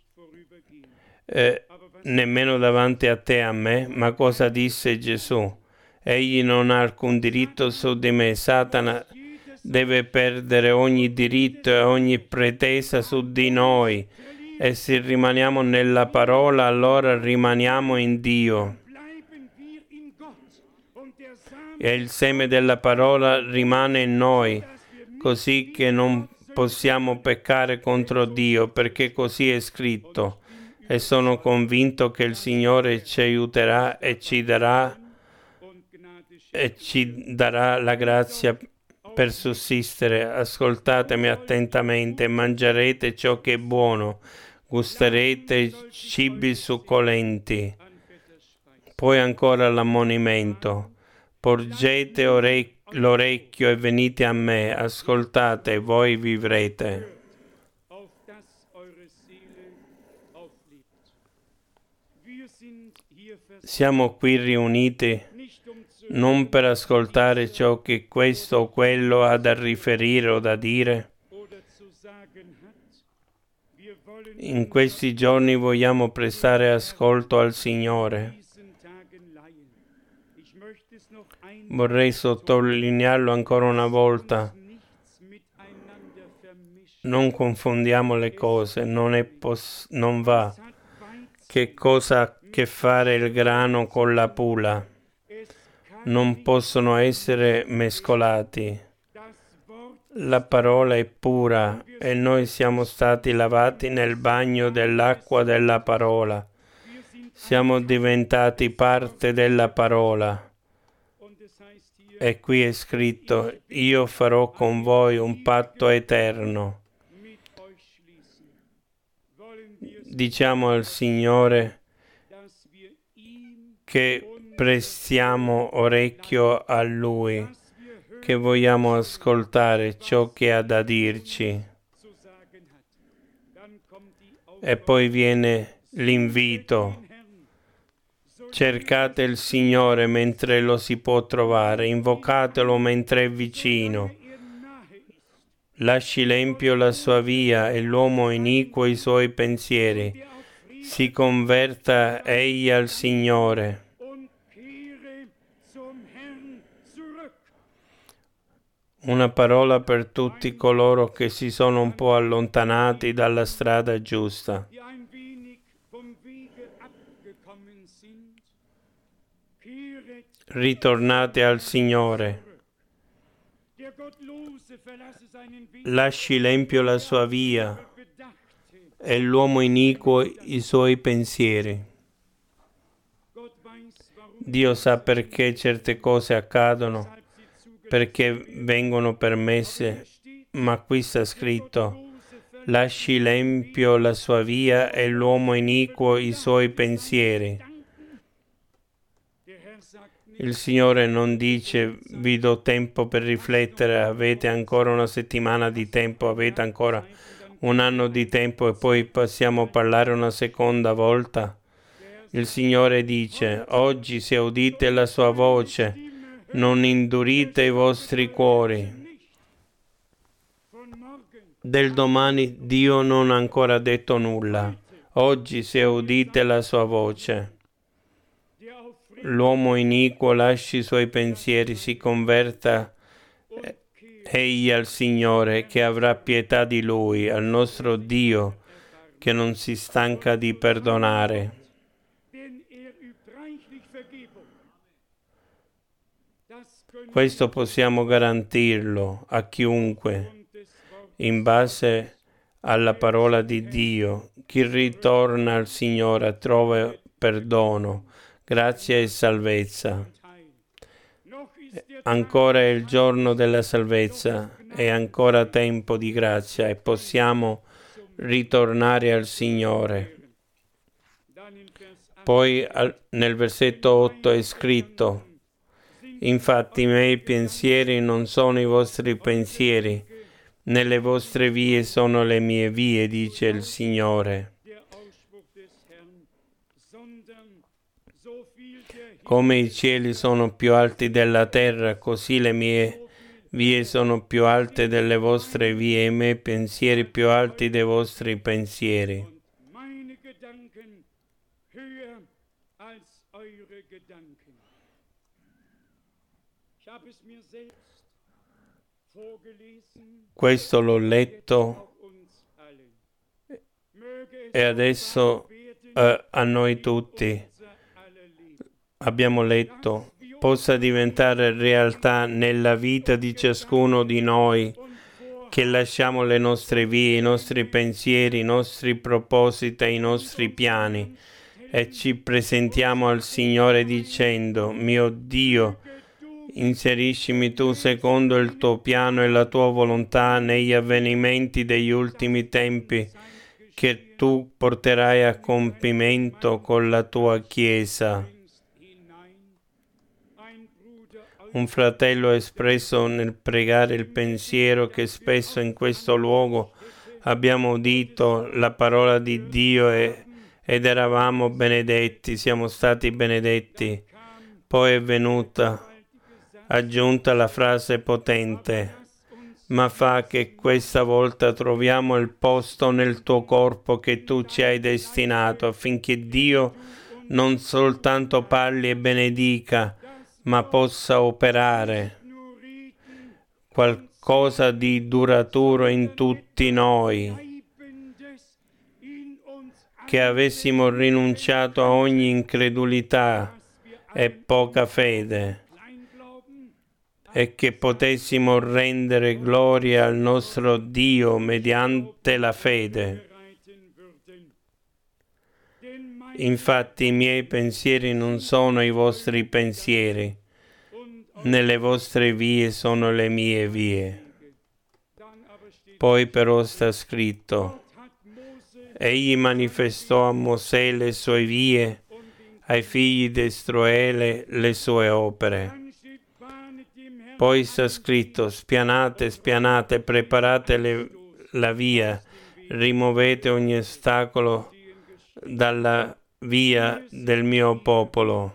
eh, nemmeno davanti a te, a me. Ma cosa disse Gesù? Egli non ha alcun diritto su di me. Satana deve perdere ogni diritto e ogni pretesa su di noi E se rimaniamo nella parola, allora rimaniamo in Dio. E il seme della parola rimane in noi, così che non possiamo peccare contro Dio, perché così è scritto. E sono convinto che il Signore ci aiuterà e ci darà e ci darà la grazia per sussistere. Ascoltatemi attentamente, mangerete ciò che è buono, gusterete cibi succolenti. Poi ancora l'ammonimento. Porgete ore- l'orecchio e venite a me, ascoltate, voi vivrete. Siamo qui riuniti non per ascoltare ciò che questo o quello ha da riferire o da dire. In questi giorni vogliamo prestare ascolto al Signore. Vorrei sottolinearlo ancora una volta. Non confondiamo le cose, non, è poss- non va. Che cosa ha a che fare il grano con la pula? Non possono essere mescolati. La parola è pura e noi siamo stati lavati nel bagno dell'acqua della parola. Siamo diventati parte della parola. E qui è scritto: io farò con voi un patto eterno. Diciamo al Signore che prestiamo orecchio a Lui, che vogliamo ascoltare ciò che ha da dirci. E poi viene l'invito. Cercate il Signore mentre lo si può trovare, invocatelo mentre è vicino. Lasci l'empio la sua via e l'uomo iniquo i suoi pensieri. Si converta egli al Signore. Una parola per tutti coloro che si sono un po' allontanati dalla strada giusta. Ritornate al Signore. Lasci l'empio la sua via e l'uomo iniquo i suoi pensieri. Dio sa perché certe cose accadono, perché vengono permesse, ma qui sta scritto: lasci l'empio la sua via e l'uomo iniquo i suoi pensieri. Il Signore non dice: vi do tempo per riflettere, avete ancora una settimana di tempo, avete ancora un anno di tempo e poi possiamo parlare una seconda volta. Il Signore dice: oggi se udite la sua voce, non indurite i vostri cuori. Del domani Dio non ha ancora detto nulla. Oggi se udite la sua voce. L'uomo iniquo lasci i suoi pensieri, si converta egli al Signore, che avrà pietà di lui, al nostro Dio, che non si stanca di perdonare. Questo possiamo garantirlo a chiunque, in base alla parola di Dio. Chi ritorna al Signore trova perdono, grazia e salvezza. Ancora è il giorno della salvezza, è ancora tempo di grazia e possiamo ritornare al Signore. Poi al, nel versetto otto è scritto: infatti i miei pensieri non sono i vostri pensieri, né le vostre vie sono le mie vie, dice il Signore. Come i cieli sono più alti della terra, così le mie vie sono più alte delle vostre vie, e i miei pensieri più alti dei vostri pensieri. Questo l'ho letto e adesso eh, a noi tutti, abbiamo letto, possa diventare realtà nella vita di ciascuno di noi, che lasciamo le nostre vie, i nostri pensieri, i nostri propositi, i nostri piani e ci presentiamo al Signore dicendo: mio Dio, inseriscimi tu secondo il tuo piano e la tua volontà negli avvenimenti degli ultimi tempi che tu porterai a compimento con la tua Chiesa. Un fratello ha espresso nel pregare il pensiero che spesso in questo luogo abbiamo udito la parola di Dio e, ed eravamo benedetti, siamo stati benedetti. Poi è venuta aggiunta la frase potente: ma fa che questa volta troviamo il posto nel tuo corpo che tu ci hai destinato, affinché Dio non soltanto parli e benedica, ma possa operare qualcosa di duraturo in tutti noi, che avessimo rinunciato a ogni incredulità e poca fede e che potessimo rendere gloria al nostro Dio mediante la fede. Infatti i miei pensieri non sono i vostri pensieri, né le vostre vie sono le mie vie. Poi però sta scritto: egli manifestò a Mosè le sue vie, ai figli di Israele le sue opere. Poi sta scritto: spianate, spianate, preparate le, la via, rimuovete ogni ostacolo dalla via del mio popolo.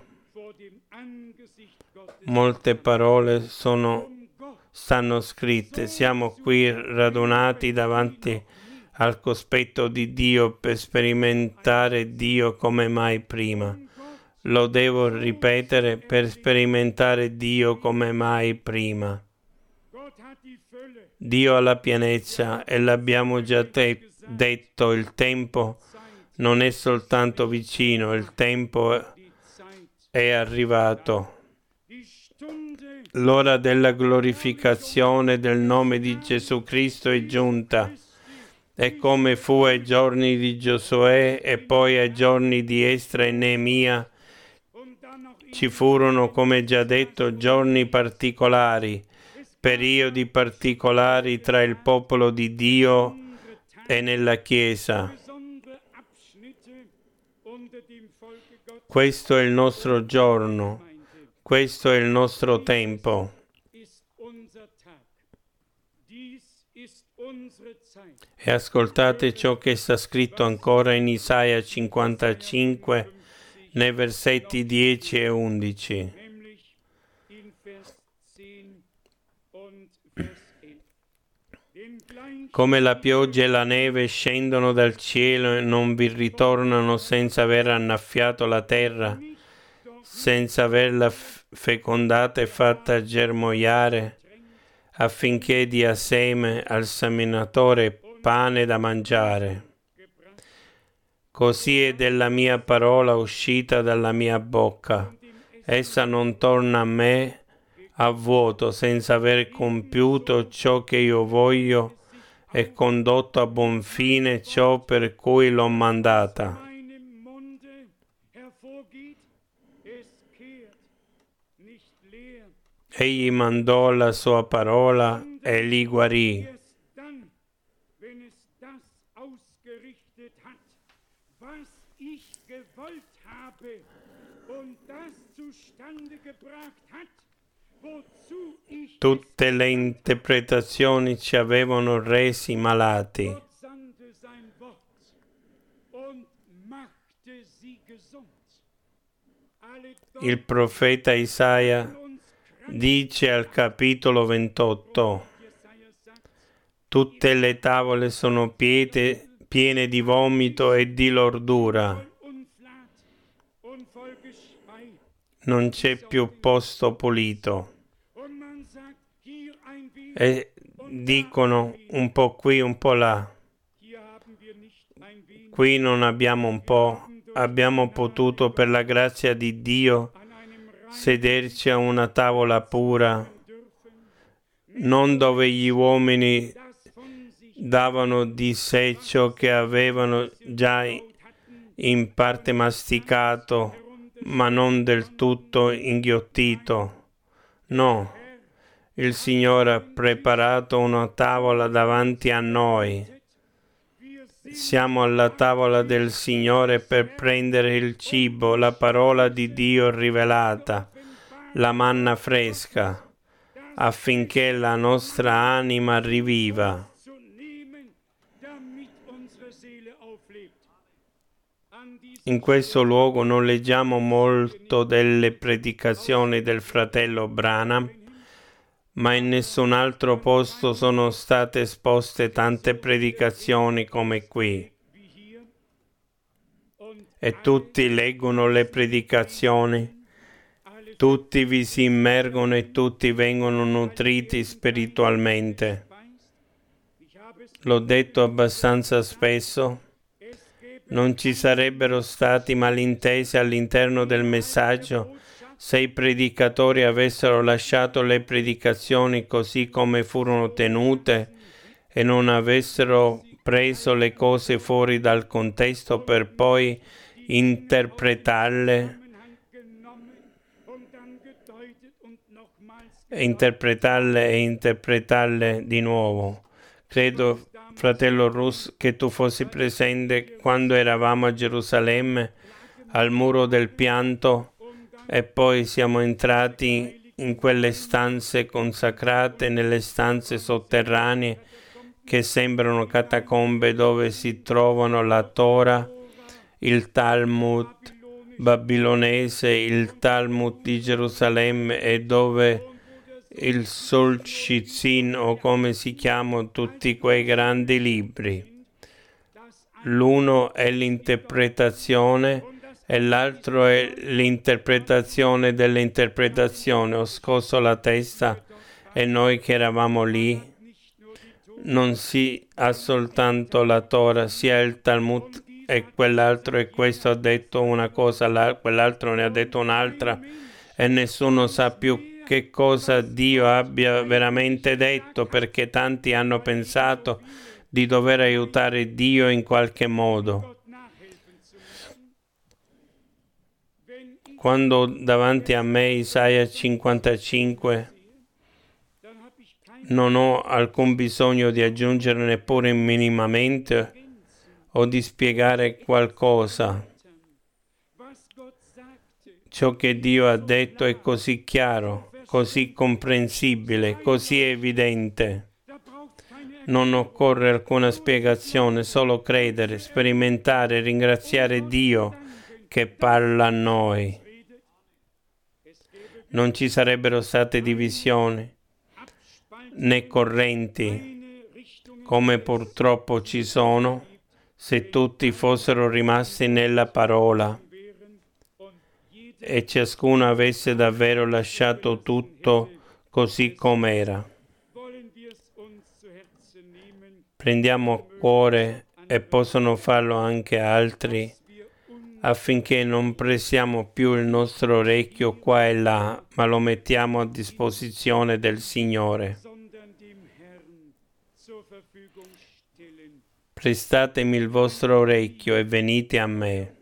Molte parole sono, stanno scritte. Siamo qui radunati davanti al cospetto di Dio per sperimentare Dio come mai prima. Lo devo ripetere: per sperimentare Dio come mai prima. Dio ha la pienezza e l'abbiamo già te- detto, il tempo non è soltanto vicino, il tempo è arrivato. L'ora della glorificazione del nome di Gesù Cristo è giunta. E come fu ai giorni di Giosuè e poi ai giorni di Estra e Neemia, ci furono, come già detto, giorni particolari, periodi particolari tra il popolo di Dio e nella Chiesa. Questo è il nostro giorno, questo è il nostro tempo. E ascoltate ciò che sta scritto ancora in Isaia cinquantacinque, nei versetti dieci e undici. Come la pioggia e la neve scendono dal cielo e non vi ritornano senza aver annaffiato la terra, senza averla fecondata e fatta germogliare, affinché dia seme al seminatore pane da mangiare. Così è della mia parola uscita dalla mia bocca. Essa non torna a me a vuoto, senza aver compiuto ciò che io voglio e condotto a buon fine ciò per cui l'ho mandata. Egli mandò la sua parola e li guarì. Tutte le interpretazioni ci avevano resi malati. Il profeta Isaia dice al capitolo ventotto: tutte le tavole sono piete, piene di vomito e di lordura. Non c'è più posto pulito. E dicono un po' qui, un po' là. Qui non abbiamo un po', abbiamo potuto per la grazia di Dio sederci a una tavola pura, non dove gli uomini davano di sé ciò che avevano già in parte masticato, ma non del tutto inghiottito. No, il Signore ha preparato una tavola davanti a noi. Siamo alla tavola del Signore per prendere il cibo, la parola di Dio rivelata, la manna fresca, affinché la nostra anima riviva. In questo luogo non leggiamo molto delle predicazioni del fratello Branham, ma in nessun altro posto sono state esposte tante predicazioni come qui. E tutti leggono le predicazioni, tutti vi si immergono e tutti vengono nutriti spiritualmente. L'ho detto abbastanza spesso. Non ci sarebbero stati malintesi all'interno del messaggio se i predicatori avessero lasciato le predicazioni così come furono tenute e non avessero preso le cose fuori dal contesto per poi interpretarle e interpretarle e interpretarle di nuovo. Credo, fratello Russ, che tu fossi presente quando eravamo a Gerusalemme, al muro del pianto, e poi siamo entrati in quelle stanze consacrate, nelle stanze sotterranee che sembrano catacombe dove si trovano la Torah, il Talmud babilonese, il Talmud di Gerusalemme e dove il Solzhenitsyn o come si chiamano tutti quei grandi libri. L'uno è l'interpretazione e l'altro è l'interpretazione dell'interpretazione. Ho scosso la testa e noi che eravamo lì, non si ha soltanto la Torah, sia il Talmud e quell'altro e questo ha detto una cosa, quell'altro ne ha detto un'altra e nessuno sa più che cosa Dio abbia veramente detto, perché tanti hanno pensato di dover aiutare Dio in qualche modo. Quando davanti a me Isaia cinquantacinque non ho alcun bisogno di aggiungere neppure minimamente o di spiegare qualcosa. Ciò che Dio ha detto è così chiaro, così comprensibile, così evidente. Non occorre alcuna spiegazione, solo credere, sperimentare, ringraziare Dio che parla a noi. Non ci sarebbero state divisioni né correnti, come purtroppo ci sono, se tutti fossero rimasti nella parola e ciascuno avesse davvero lasciato tutto così com'era. Prendiamo a cuore, e possono farlo anche altri, affinché non prestiamo più il nostro orecchio qua e là, ma lo mettiamo a disposizione del Signore. Prestatemi il vostro orecchio e venite a me.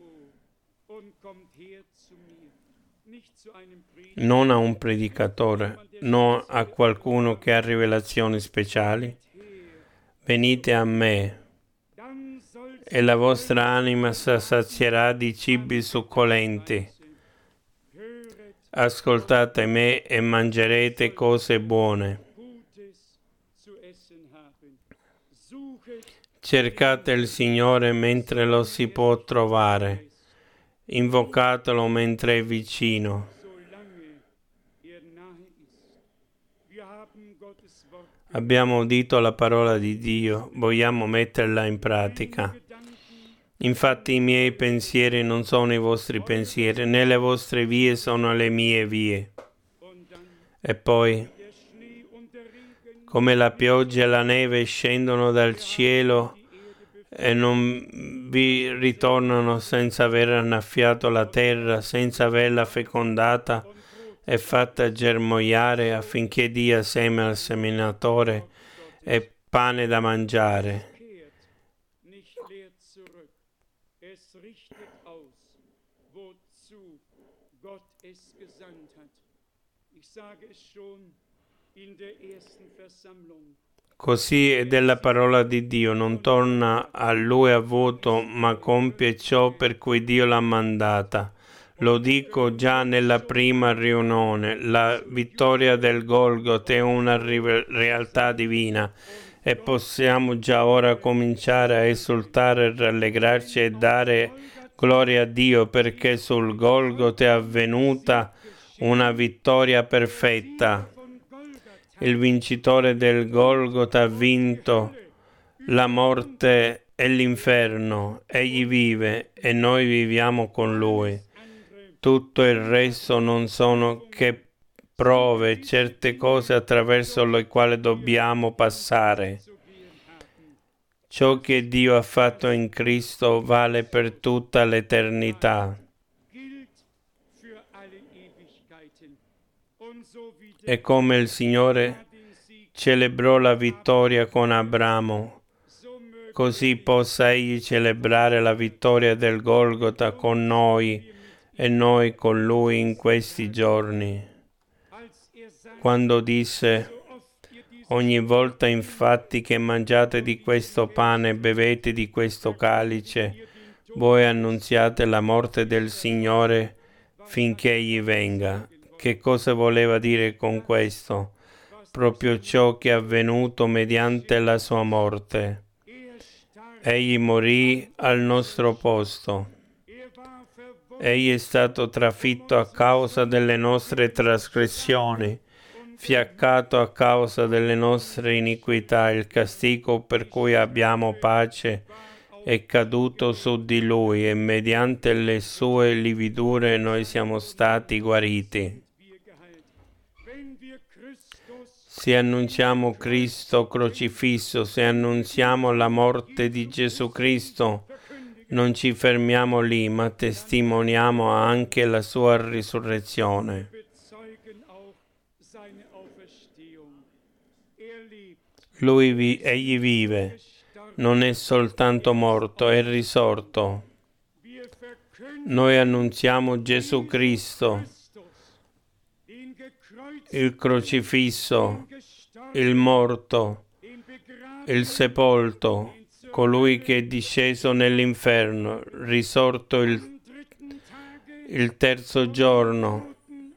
Non a un predicatore, non a qualcuno che ha rivelazioni speciali. Venite a me e la vostra anima si sazierà di cibi succolenti. Ascoltate me e mangerete cose buone. Cercate il Signore mentre lo si può trovare. Invocatelo mentre è vicino. Abbiamo udito la parola di Dio, vogliamo metterla in pratica. Infatti i miei pensieri non sono i vostri pensieri, né le vostre vie sono le mie vie. E poi, come la pioggia e la neve scendono dal cielo e non vi ritornano senza aver annaffiato la terra, senza averla fecondata e fatta germogliare, affinché dia seme al seminatore e pane da mangiare. Così è della parola di Dio, non torna a Lui a vuoto, ma compie ciò per cui Dio l'ha mandata. Lo dico già nella prima riunione, la vittoria del Golgotha è una ri- realtà divina e possiamo già ora cominciare a esultare, rallegrarci e dare gloria a Dio, perché sul Golgotha è avvenuta una vittoria perfetta. Il vincitore del Golgotha ha vinto la morte e l'inferno. Egli vive e noi viviamo con Lui. Tutto il resto non sono che prove, certe cose attraverso le quali dobbiamo passare. Ciò che Dio ha fatto in Cristo vale per tutta l'eternità. E come il Signore celebrò la vittoria con Abramo, così possa Egli celebrare la vittoria del Golgotha con noi e noi con Lui in questi giorni. Quando disse: ogni volta infatti che mangiate di questo pane e bevete di questo calice, voi annunziate la morte del Signore finché Egli venga. Che cosa voleva dire con questo? Proprio ciò che è avvenuto mediante la sua morte. Egli morì al nostro posto. Egli è stato trafitto a causa delle nostre trasgressioni, fiaccato a causa delle nostre iniquità. Il castigo per cui abbiamo pace è caduto su di Lui e mediante le sue lividure noi siamo stati guariti. Se annunciamo Cristo crocifisso, se annunziamo la morte di Gesù Cristo, non ci fermiamo lì, ma testimoniamo anche la sua risurrezione. Lui vi, egli vive, non è soltanto morto, è risorto. Noi annunziamo Gesù Cristo, il crocifisso, il morto, il sepolto, colui che è disceso nell'inferno, risorto il, il terzo giorno,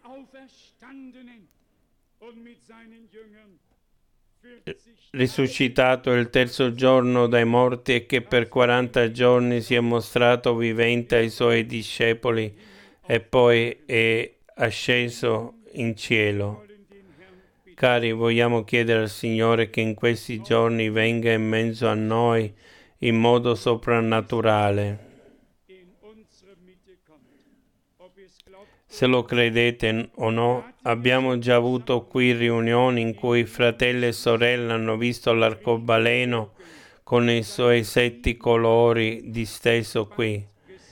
risuscitato il terzo giorno dai morti e che per quaranta giorni si è mostrato vivente ai suoi discepoli e poi è asceso in cielo. Cari, vogliamo chiedere al Signore che in questi giorni venga in mezzo a noi in modo soprannaturale. Se lo credete o no, abbiamo già avuto qui riunioni in cui fratelli e sorelle hanno visto l'arcobaleno con i suoi sette colori disteso qui.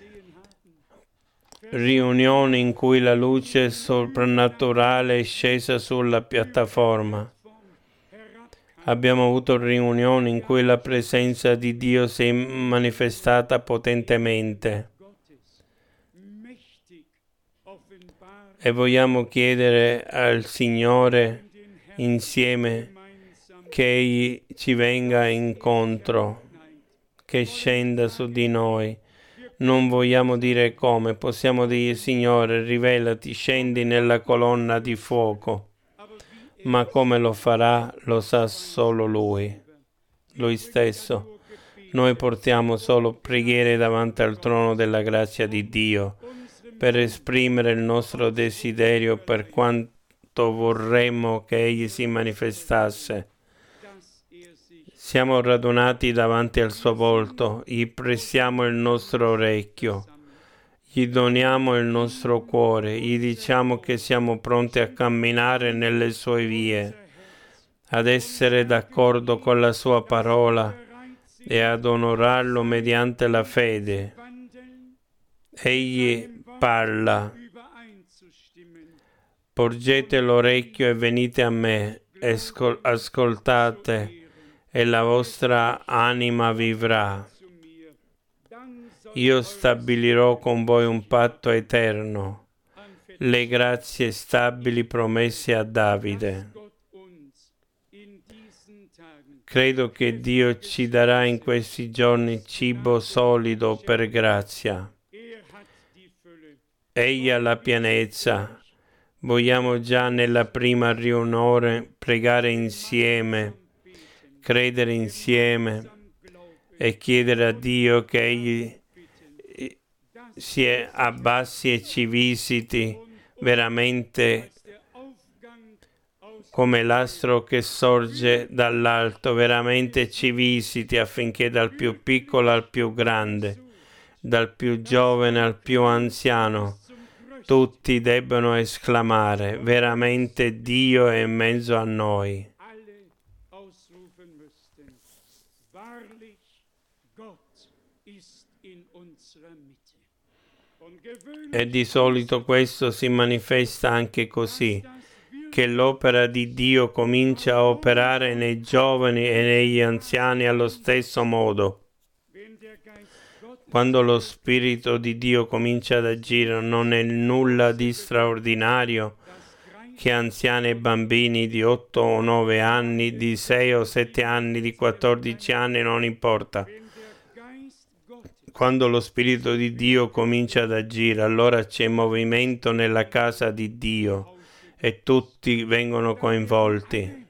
Riunioni in cui la luce soprannaturale è scesa sulla piattaforma. Abbiamo avuto riunioni in cui la presenza di Dio si è manifestata potentemente. E vogliamo chiedere al Signore insieme che Egli ci venga incontro, che scenda su di noi. Non vogliamo dire come, possiamo dire: Signore, rivelati, scendi nella colonna di fuoco. Ma come lo farà lo sa solo Lui, Lui stesso. Noi portiamo solo preghiere davanti al trono della grazia di Dio per esprimere il nostro desiderio per quanto vorremmo che Egli si manifestasse. Siamo radunati davanti al suo volto, gli prestiamo il nostro orecchio, gli doniamo il nostro cuore, gli diciamo che siamo pronti a camminare nelle sue vie, ad essere d'accordo con la sua parola e ad onorarlo mediante la fede. Egli parla. Porgete l'orecchio e venite a me, escol- ascoltate e la vostra anima vivrà. Io stabilirò con voi un patto eterno, le grazie stabili promesse a Davide. Credo che Dio ci darà in questi giorni cibo solido per grazia. Egli ha la pienezza. Vogliamo già nella prima riunione pregare insieme, credere insieme e chiedere a Dio che Egli si abbassi e ci visiti veramente come l'astro che sorge dall'alto, veramente ci visiti affinché dal più piccolo al più grande, dal più giovane al più anziano, tutti debbano esclamare, veramente Dio è in mezzo a noi. E di solito questo si manifesta anche così, che l'opera di Dio comincia a operare nei giovani e negli anziani allo stesso modo. Quando lo Spirito di Dio comincia ad agire non è nulla di straordinario che anziani e bambini di otto o nove anni, di sei o sette anni, di quattordici anni, non importa. Quando lo Spirito di Dio comincia ad agire, allora c'è movimento nella casa di Dio e tutti vengono coinvolti.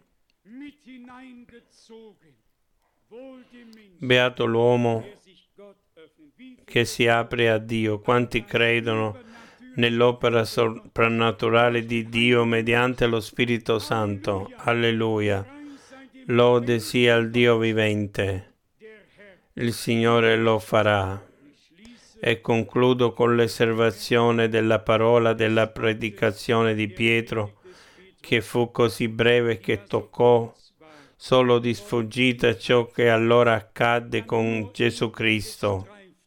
Beato l'uomo che si apre a Dio. Quanti credono nell'opera soprannaturale di Dio mediante lo Spirito Santo. Alleluia. Lode sia al Dio vivente. Il Signore lo farà. E concludo con l'osservazione della parola della predicazione di Pietro, che fu così breve che toccò solo di sfuggita ciò che allora accadde con Gesù Cristo.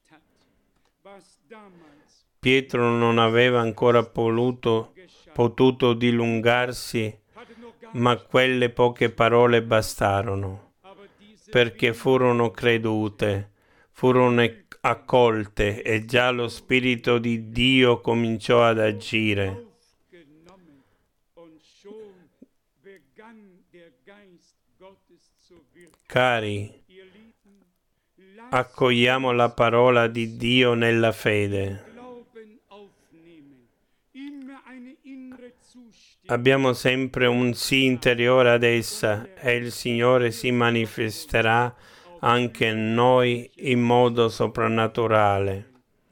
Pietro non aveva ancora potuto, potuto dilungarsi, ma quelle poche parole bastarono, perché furono credute, furono accolte e già lo Spirito di Dio cominciò ad agire. Cari, accogliamo la parola di Dio nella fede. Abbiamo sempre un sì interiore ad essa e il Signore si manifesterà anche in noi in modo soprannaturale.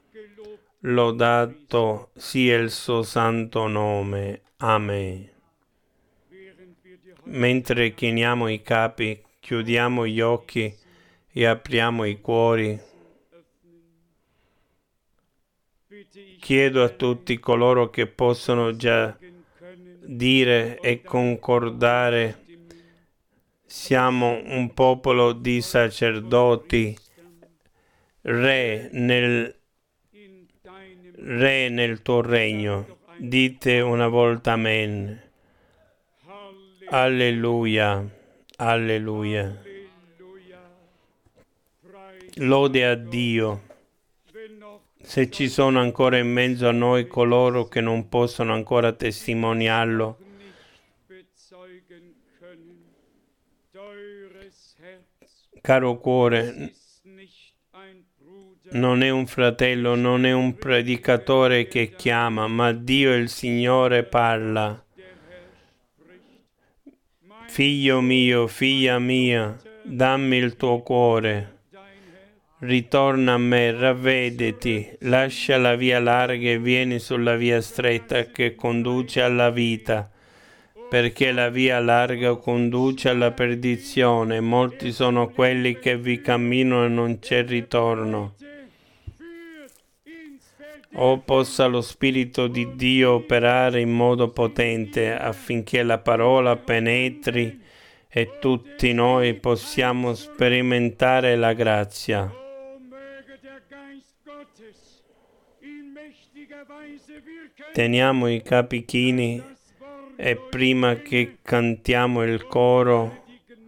Lodato sia il suo santo nome. Amen. Mentre chiniamo i capi, chiudiamo gli occhi e apriamo i cuori. Chiedo a tutti coloro che possono già dire e concordare: siamo un popolo di sacerdoti, re nel, re nel tuo regno. Dite una volta amen. Alleluia, alleluia. Lode a Dio. Se ci sono ancora in mezzo a noi coloro che non possono ancora testimoniarlo, caro cuore, non è un fratello, non è un predicatore che chiama, ma Dio il Signore parla. Figlio mio, figlia mia, dammi il tuo cuore. Ritorna a me, ravvediti, lascia la via larga e vieni sulla via stretta che conduce alla vita, perché la via larga conduce alla perdizione, molti sono quelli che vi camminano e non c'è ritorno. O possa lo Spirito di Dio operare in modo potente affinché la parola penetri e tutti noi possiamo sperimentare la grazia. Teniamo i capi chini e prima che cantiamo il coro,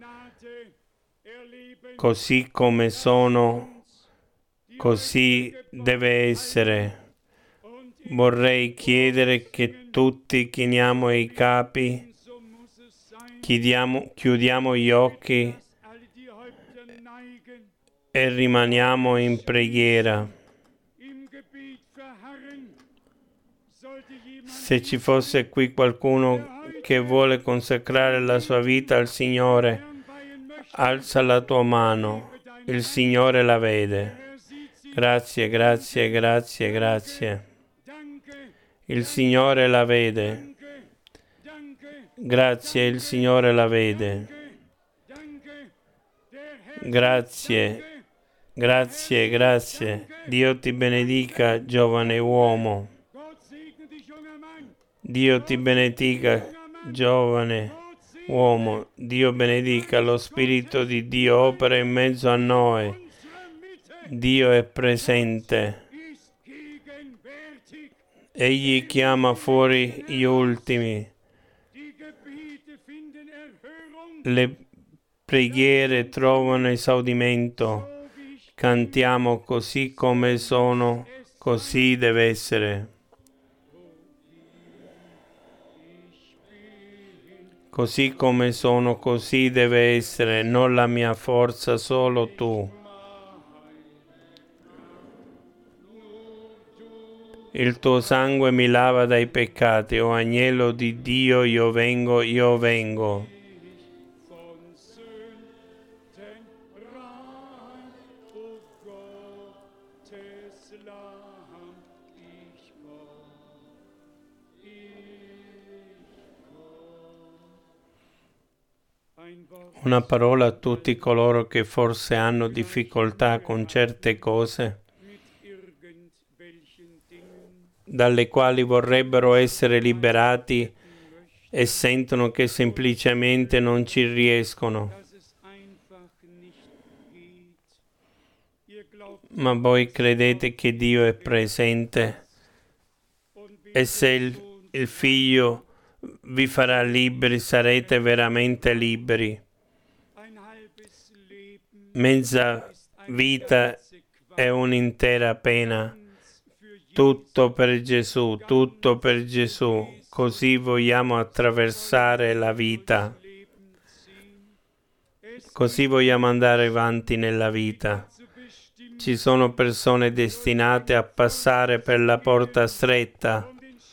così come sono, così deve essere. Vorrei chiedere che tutti chiniamo i capi, chiudiamo, chiudiamo gli occhi e rimaniamo in preghiera. Se ci fosse qui qualcuno che vuole consacrare la sua vita al Signore, alza la tua mano, il Signore la vede. Grazie, grazie, grazie, grazie. Il Signore la vede. Grazie, il Signore la vede. Grazie, grazie, grazie. Dio ti benedica, giovane uomo. Dio ti benedica, giovane uomo. Dio benedica, lo Spirito di Dio opera in mezzo a noi. Dio è presente. Egli chiama fuori gli ultimi. Le preghiere trovano esaudimento. Cantiamo così come sono, così deve essere. Così come sono, così deve essere, non la mia forza, solo tu. Il tuo sangue mi lava dai peccati, o agnello di Dio, io vengo, io vengo. Una parola a tutti coloro che forse hanno difficoltà con certe cose, dalle quali vorrebbero essere liberati e sentono che semplicemente non ci riescono. Ma voi credete che Dio è presente e se il, il Figlio vi farà liberi, sarete veramente liberi. Mezza vita è un'intera pena. Tutto per Gesù, tutto per Gesù. Così vogliamo attraversare la vita. Così vogliamo andare avanti nella vita. Ci sono persone destinate a passare per la porta stretta,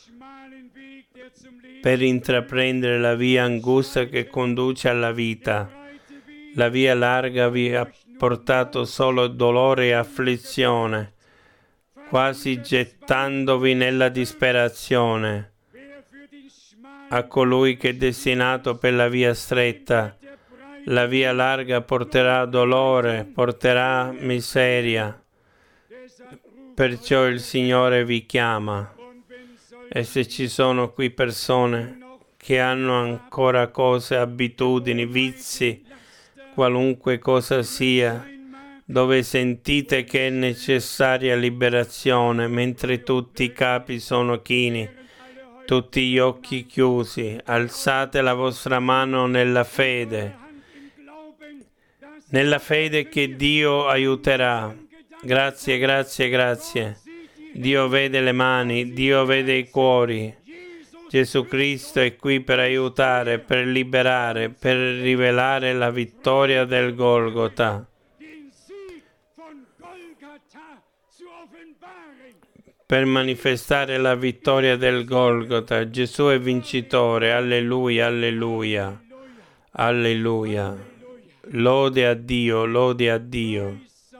per intraprendere la via angusta che conduce alla vita. La via larga vi ha portato solo dolore e afflizione, quasi gettandovi nella disperazione. A colui che è destinato per la via stretta, la via larga porterà dolore, porterà miseria. Perciò il Signore vi chiama. E se ci sono qui persone che hanno ancora cose, abitudini, vizi, qualunque cosa sia, dove sentite che è necessaria liberazione, mentre tutti i capi sono chini, tutti gli occhi chiusi, alzate la vostra mano nella fede, nella fede che Dio aiuterà. Grazie, grazie, grazie. Dio vede le mani, Dio vede i cuori. Gesù Cristo è qui per aiutare, per liberare, per rivelare la vittoria del Golgota. Per manifestare la vittoria del Golgota. Gesù è vincitore. Alleluia, alleluia, alleluia. Lode a Dio, lode a Dio.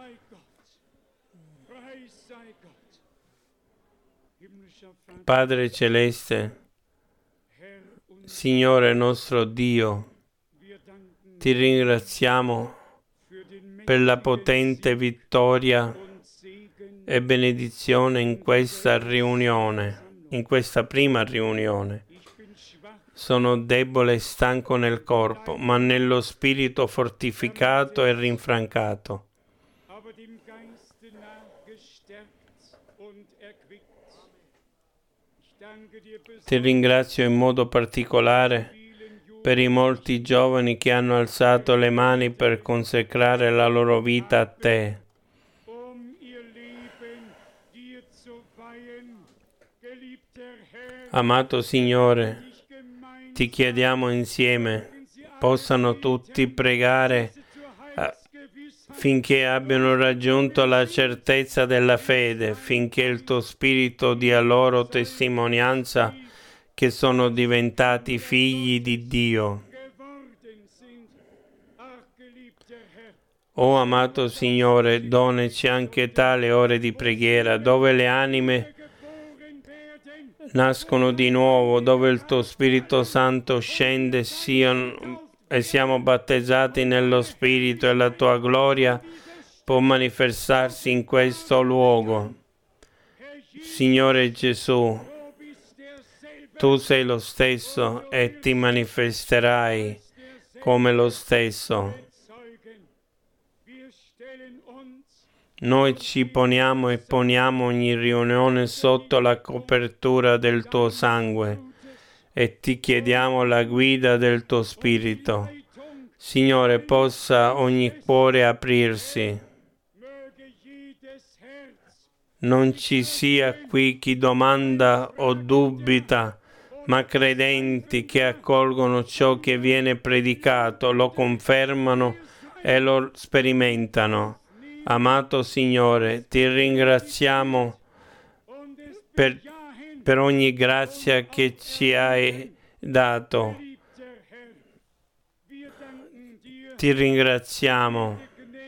Padre Celeste, Signore nostro Dio, ti ringraziamo per la potente vittoria e benedizione in questa riunione, in questa prima riunione. sono debole e stanco nel corpo, ma nello spirito fortificato e rinfrancato. Ti ringrazio in modo particolare per i molti giovani che hanno alzato le mani per consacrare la loro vita a te. Amato Signore, ti chiediamo insieme, possano tutti pregare finché abbiano raggiunto la certezza della fede, finché il tuo Spirito dia loro testimonianza che sono diventati figli di Dio. O amato Signore, donaci anche tale ore di preghiera, dove le anime nascono di nuovo, dove il tuo Spirito Santo scende siano, e siamo battezzati nello Spirito e la tua gloria può manifestarsi in questo luogo. Signore Gesù, tu sei lo stesso e ti manifesterai come lo stesso. Noi ci poniamo e poniamo ogni riunione sotto la copertura del tuo sangue e ti chiediamo la guida del tuo Spirito. Signore, possa ogni cuore aprirsi. Non ci sia qui chi domanda o dubita, ma credenti che accolgono ciò che viene predicato, lo confermano e lo sperimentano. Amato Signore, ti ringraziamo per, per ogni grazia che ci hai dato. Ti ringraziamo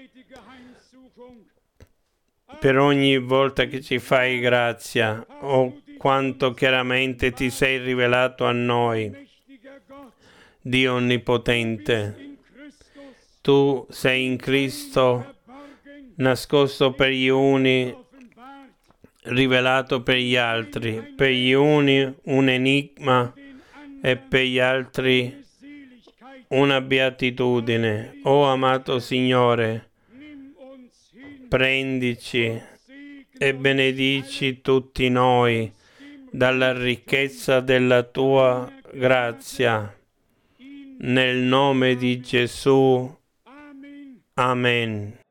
per ogni volta che ci fai grazia, o quanto chiaramente ti sei rivelato a noi. Dio Onnipotente, tu sei in Cristo nascosto per gli uni, rivelato per gli altri, per gli uni un enigma e per gli altri una beatitudine. O amato Signore, prendici e benedici tutti noi dalla ricchezza della tua grazia. Nel nome di Gesù. Amen.